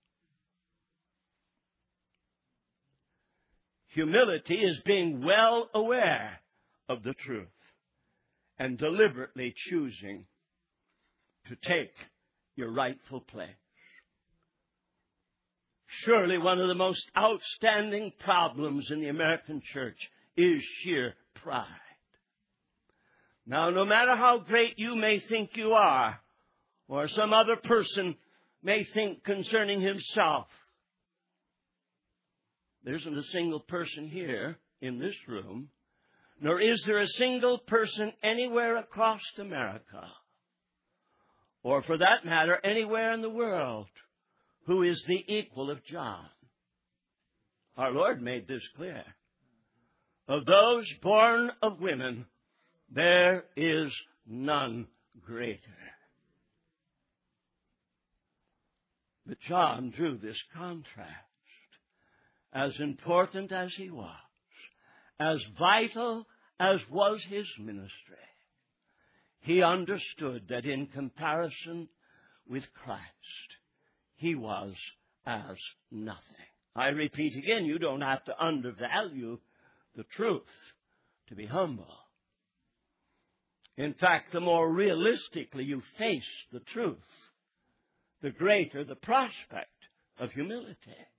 Humility is being well aware of the truth and deliberately choosing to take your rightful place. Surely one of the most outstanding problems in the American church is sheer pride. Now, no matter how great you may think you are, or some other person may think concerning himself, there isn't a single person here in this room, nor is there a single person anywhere across America, or for that matter, anywhere in the world, who is the equal of John. Our Lord made this clear. Of those born of women, there is none greater. But John drew this contrast. As important as he was, as vital as was his ministry, he understood that in comparison with Christ, he was as nothing. I repeat again, you don't have to undervalue the truth to be humble. In fact, the more realistically you face the truth, the greater the prospect of humility.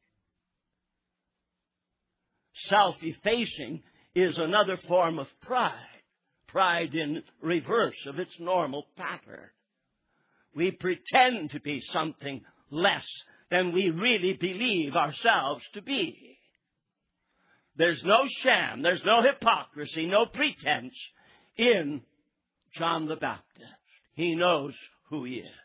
Self-effacing is another form of pride. Pride in reverse of its normal pattern. We pretend to be something less than we really believe ourselves to be. There's no sham, there's no hypocrisy, no pretense in John the Baptist. He knows who he is.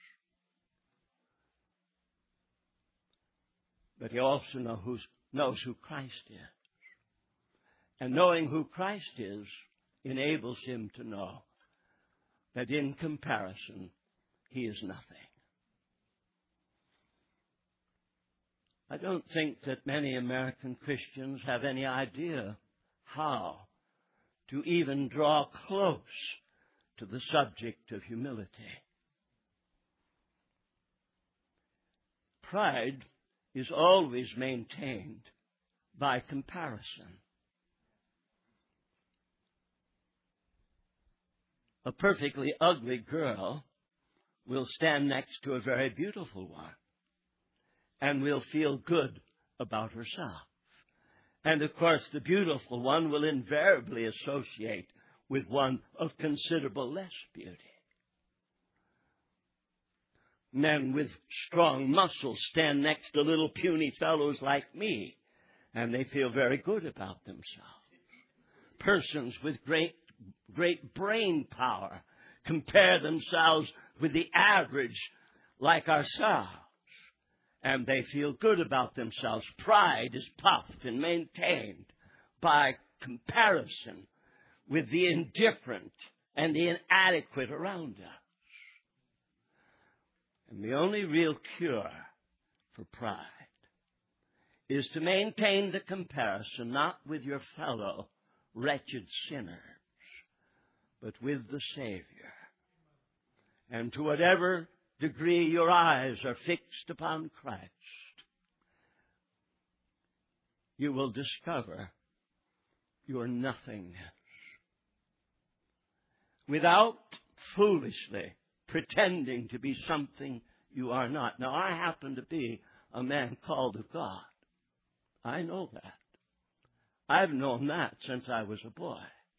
But he also knows who Christ is. And knowing who Christ is enables him to know that in comparison, he is nothing. I don't think that many American Christians have any idea how to even draw close to the subject of humility. Pride is always maintained by comparison. A perfectly ugly girl will stand next to a very beautiful one and will feel good about herself. And of course, the beautiful one will invariably associate with one of considerable less beauty. Men with strong muscles stand next to little puny fellows like me, and they feel very good about themselves. Persons with great brain power compare themselves with the average like ourselves, and they feel good about themselves. Pride is puffed and maintained by comparison with the indifferent and the inadequate around us. And the only real cure for pride is to maintain the comparison not with your fellow wretched sinners, but with the Savior. And to whatever degree your eyes are fixed upon Christ, you will discover your nothingness. Without foolishly pretending to be something you are not. Now, I happen to be a man called of God. I know that. I've known that since I was a boy.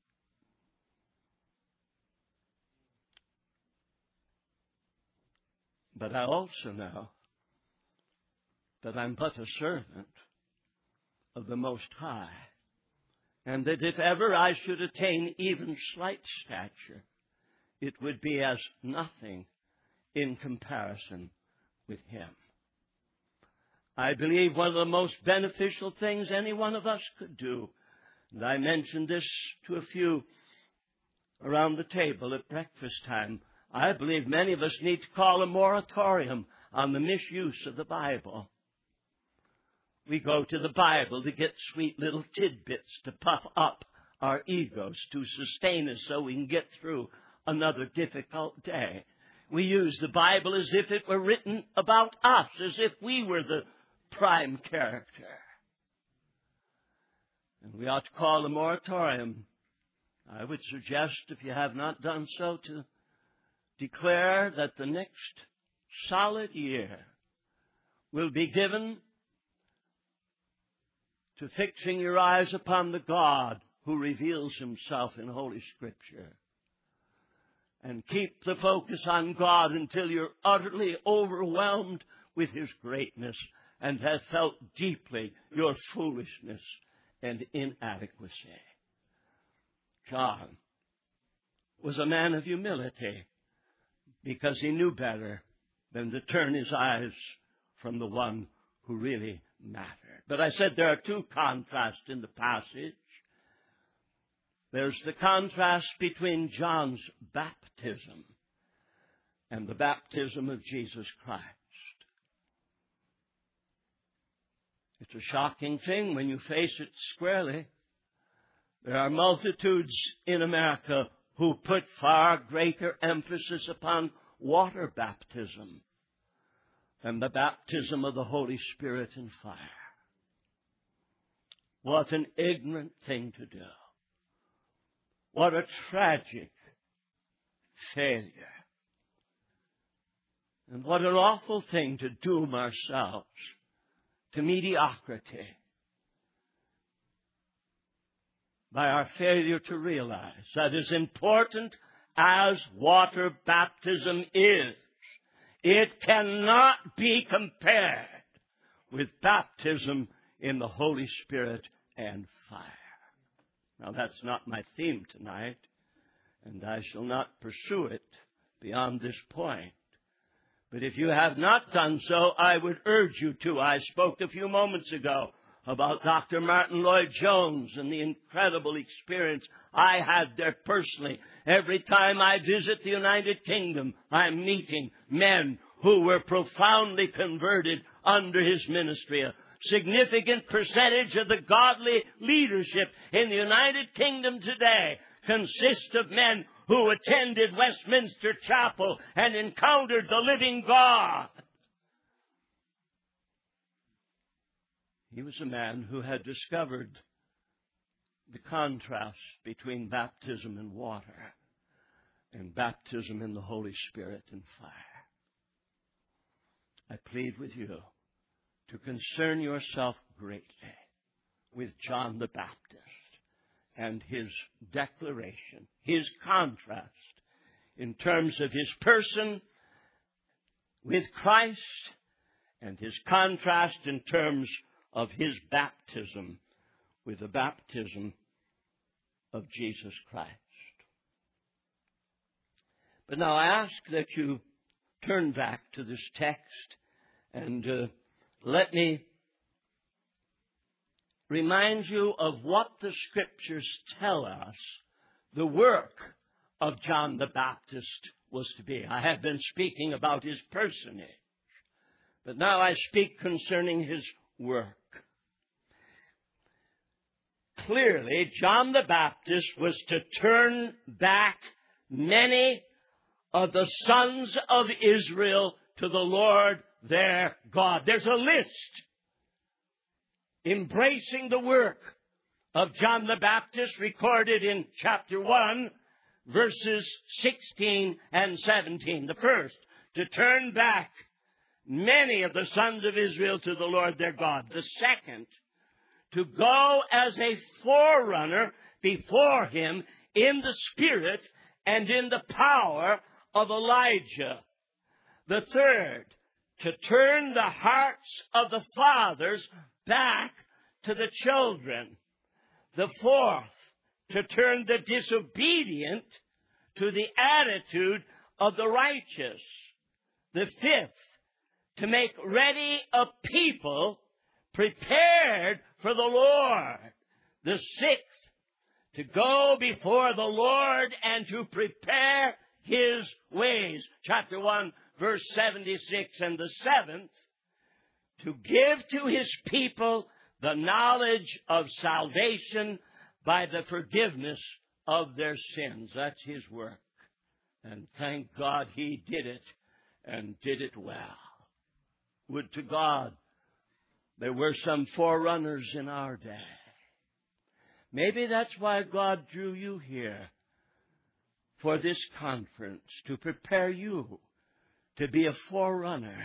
But I also know that I'm but a servant of the Most High, and that if ever I should attain even slight stature, it would be as nothing in comparison with Him. I believe one of the most beneficial things any one of us could do, and I mentioned this to a few around the table at breakfast time, I believe many of us need to call a moratorium on the misuse of the Bible. We go to the Bible to get sweet little tidbits to puff up our egos, to sustain us so we can get through another difficult day. We use the Bible as if it were written about us, as if we were the prime character. And we ought to call a moratorium. I would suggest, if you have not done so, to declare that the next solid year will be given to fixing your eyes upon the God who reveals Himself in Holy Scripture, And keep the focus on God until you're utterly overwhelmed with His greatness and have felt deeply your foolishness and inadequacy. John was a man of humility because he knew better than to turn his eyes from the one who really mattered. But I said there are two contrasts in the passage. There's the contrast between John's baptism and the baptism of Jesus Christ. It's a shocking thing when you face it squarely. There are multitudes in America who put far greater emphasis upon water baptism than the baptism of the Holy Spirit and fire. What an ignorant thing to do. What a tragic failure. And what an awful thing to doom ourselves to mediocrity by our failure to realize that as important as water baptism is, it cannot be compared with baptism in the Holy Spirit and fire. Now, that's not my theme tonight, and I shall not pursue it beyond this point. But if you have not done so, I would urge you to. I spoke a few moments ago about Dr. Martin Lloyd-Jones and the incredible experience I had there personally. Every time I visit the United Kingdom, I'm meeting men who were profoundly converted under his ministry. A significant percentage of the godly leadership in the United Kingdom today consists of men who attended Westminster Chapel and encountered the living God. He was a man who had discovered the contrast between baptism in water and baptism in the Holy Spirit and fire. I plead with you to concern yourself greatly with John the Baptist and his declaration, his contrast in terms of his person with Christ and his contrast in terms of his baptism with the baptism of Jesus Christ. But now I ask that you turn back to this text and let me remind you of what the Scriptures tell us the work of John the Baptist was to be. I have been speaking about his personage, but now I speak concerning his work. Clearly, John the Baptist was to turn back many of the sons of Israel to the Lord their God. There's a list embracing the work of John the Baptist recorded in chapter 1, verses 16 and 17. The first, to turn back many of the sons of Israel to the Lord their God. The second, to go as a forerunner before him in the spirit and in the power of Elijah. The third, to turn the hearts of the fathers back to the children. The fourth, to turn the disobedient to the attitude of the righteous. The fifth, to make ready a people prepared for the Lord. The sixth, to go before the Lord and to prepare his ways. Chapter 1, verse 76. And the seventh, to give to his people the knowledge of salvation by the forgiveness of their sins. That's his work. And thank God he did it, and did it well. Would to God there were some forerunners in our day. Maybe that's why God drew you here for this conference, to prepare you to be a forerunner.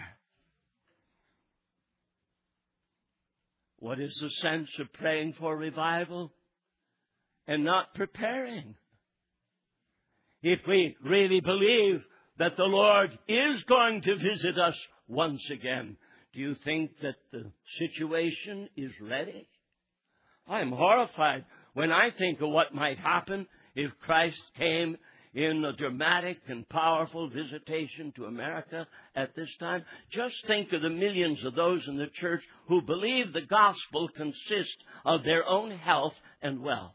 What is the sense of praying for revival and not preparing? if we really believe that the Lord is going to visit us once again, do you think that the situation is ready? I am horrified when I think of what might happen if Christ came in a dramatic and powerful visitation to America at this time. Just think of the millions of those in the church who believe the gospel consists of their own health and wealth.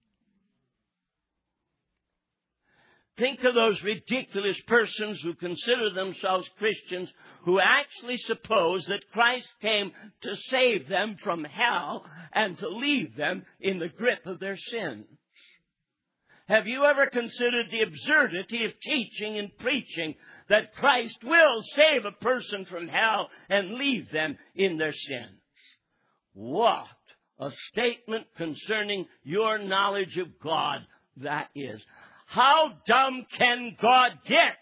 Think of those ridiculous persons who consider themselves Christians who actually suppose that Christ came to save them from hell and to leave them in the grip of their sins. Have you ever considered the absurdity of teaching and preaching that Christ will save a person from hell and leave them in their sins? What a statement concerning your knowledge of God that is. How dumb can God get?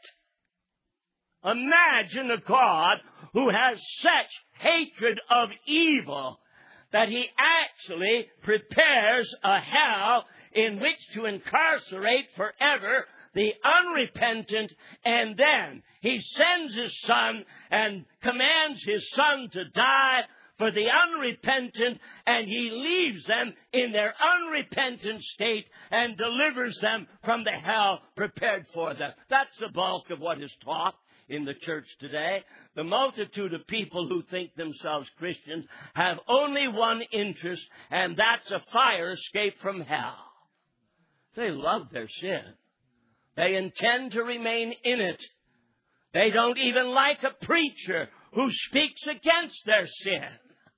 Imagine a God who has such hatred of evil that He actually prepares a hell in which to incarcerate forever the unrepentant, and then He sends His Son and commands His Son to die for the unrepentant, and He leaves them in their unrepentant state and delivers them from the hell prepared for them. That's the bulk of what is taught in the church today. The multitude of people who think themselves Christians have only one interest, and that's a fire escape from hell. They love their sin. They intend to remain in it. They don't even like a preacher who speaks against their sin.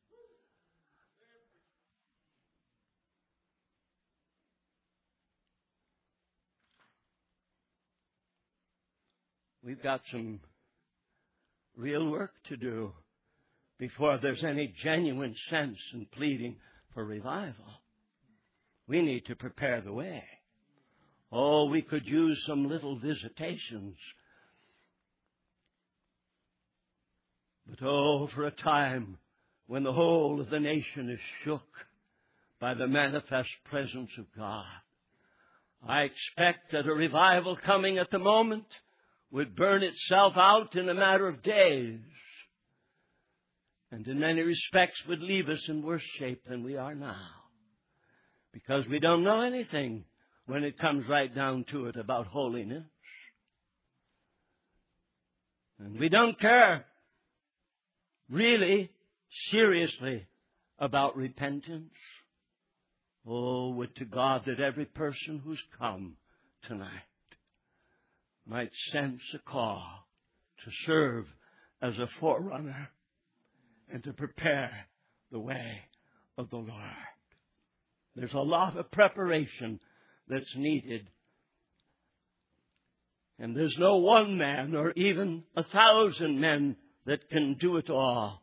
We've got some real work to do before there's any genuine sense in pleading for revival. We need to prepare the way. Oh, we could use some little visitations. But oh, for a time when the whole of the nation is shook by the manifest presence of God. I expect that a revival coming at the moment would burn itself out in a matter of days, and in many respects would leave us in worse shape than we are now, because we don't know anything when it comes right down to it about holiness. And we don't care really seriously about repentance. Oh, would to God that every person who's come tonight might sense a call to serve as a forerunner and to prepare the way of the Lord. There's a lot of preparation that's needed. And there's no one man or even 1,000 men that can do it all.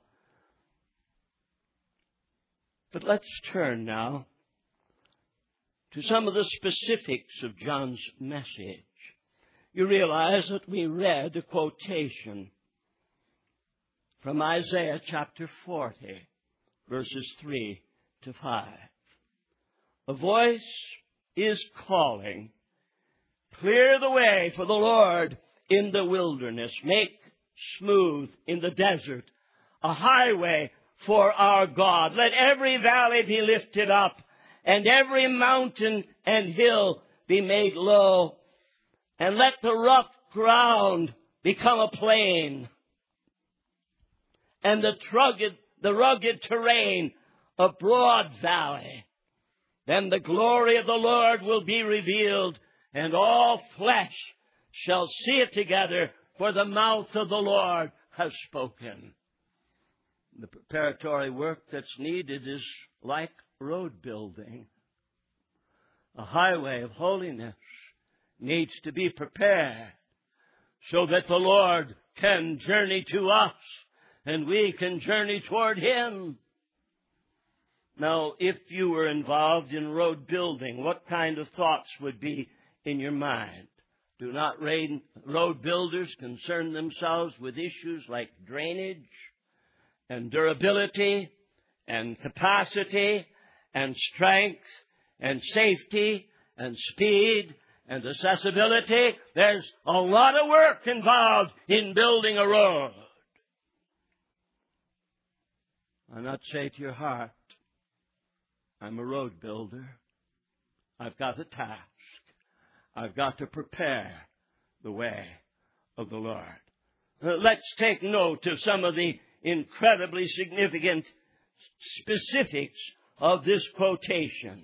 But let's turn now to some of the specifics of John's message. You realize that we read a quotation from Isaiah chapter 40, verses 3 to 5. A voice is calling, "Clear the way for the Lord in the wilderness. Make smooth in the desert a highway for our God. Let every valley be lifted up, and every mountain and hill be made low. And let the rough ground become a plain, and the rugged terrain a broad valley. Then the glory of the Lord will be revealed, and all flesh shall see it together, for the mouth of the Lord has spoken." The preparatory work that's needed is like road building. A highway of holiness needs to be prepared so that the Lord can journey to us and we can journey toward Him. Now, if you were involved in road building, what kind of thoughts would be in your mind? Do not road builders concern themselves with issues like drainage and durability and capacity and strength and safety and speed and accessibility. There's a lot of work involved in building a road. Why not say to your heart, I'm a road builder. I've got a task. I've got to prepare the way of the Lord. Let's take note of some of the incredibly significant specifics of this quotation.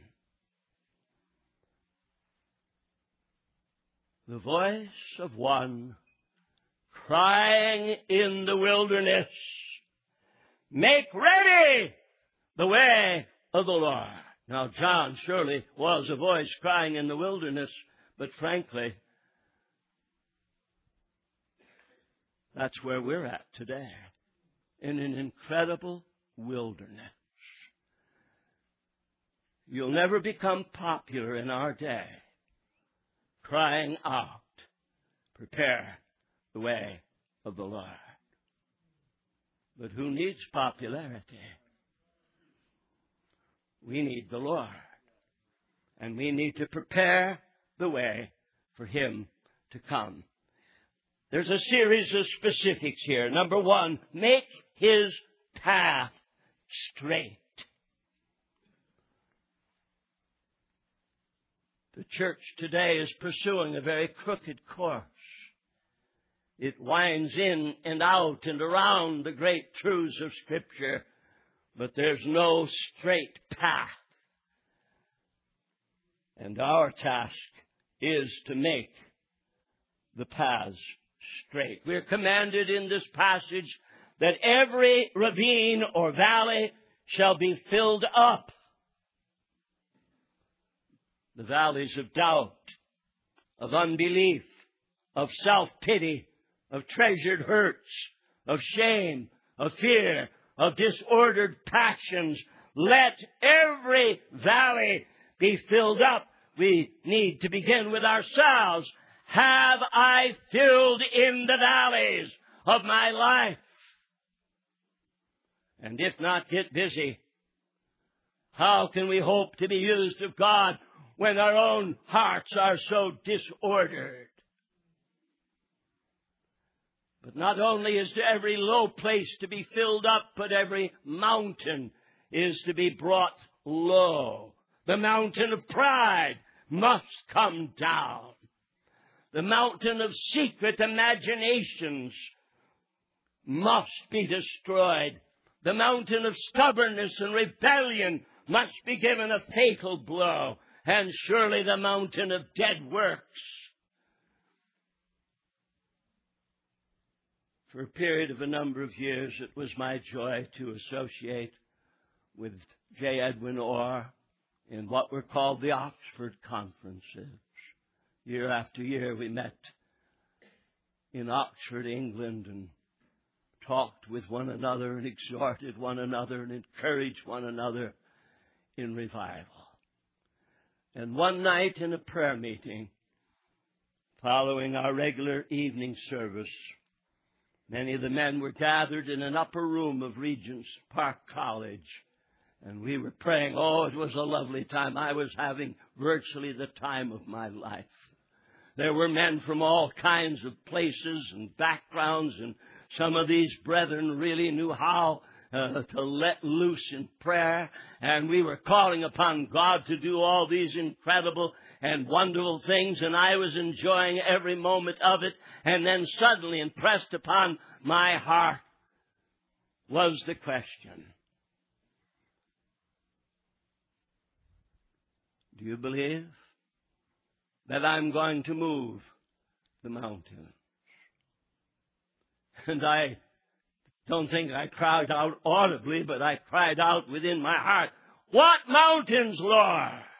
The voice of one crying in the wilderness, make ready the way of the Lord. Now, John surely was a voice crying in the wilderness, but frankly, that's where we're at today, in an incredible wilderness. You'll never become popular in our day crying out, prepare the way of the Lord. But who needs popularity? We need the Lord. And we need to prepare the way for Him to come. There's a series of specifics here. Number one, make His path straight. The church today is pursuing a very crooked course. It winds in and out and around the great truths of Scripture, but there's no straight path. And our task is to make the paths straight. We're commanded in this passage that every ravine or valley shall be filled up. The valleys of doubt, of unbelief, of self-pity, of treasured hurts, of shame, of fear, of disordered passions. Let every valley be filled up. We need to begin with ourselves. Have I filled in the valleys of my life? And if not, get busy. How can we hope to be used of God when our own hearts are so disordered? But not only is every low place to be filled up, but every mountain is to be brought low. The mountain of pride must come down. The mountain of secret imaginations must be destroyed. The mountain of stubbornness and rebellion must be given a fatal blow. And surely the mountain of dead works. For a period of a number of years, it was my joy to associate with J. Edwin Orr in what were called the Oxford Conferences. Year after year, we met in Oxford, England, and talked with one another and exhorted one another and encouraged one another in revival. And one night in a prayer meeting, following our regular evening service, many of the men were gathered in an upper room of Regent's Park College, and we were praying. Oh, it was a lovely time. I was having virtually the time of my life. There were men from all kinds of places and backgrounds, and some of these brethren really knew how to let loose in prayer, and we were calling upon God to do all these incredible and wonderful things, and I was enjoying every moment of it. And then suddenly impressed upon my heart was the question, do you believe that I'm going to move the mountains? And I don't think I cried out audibly, but I cried out within my heart, what mountains, Lord?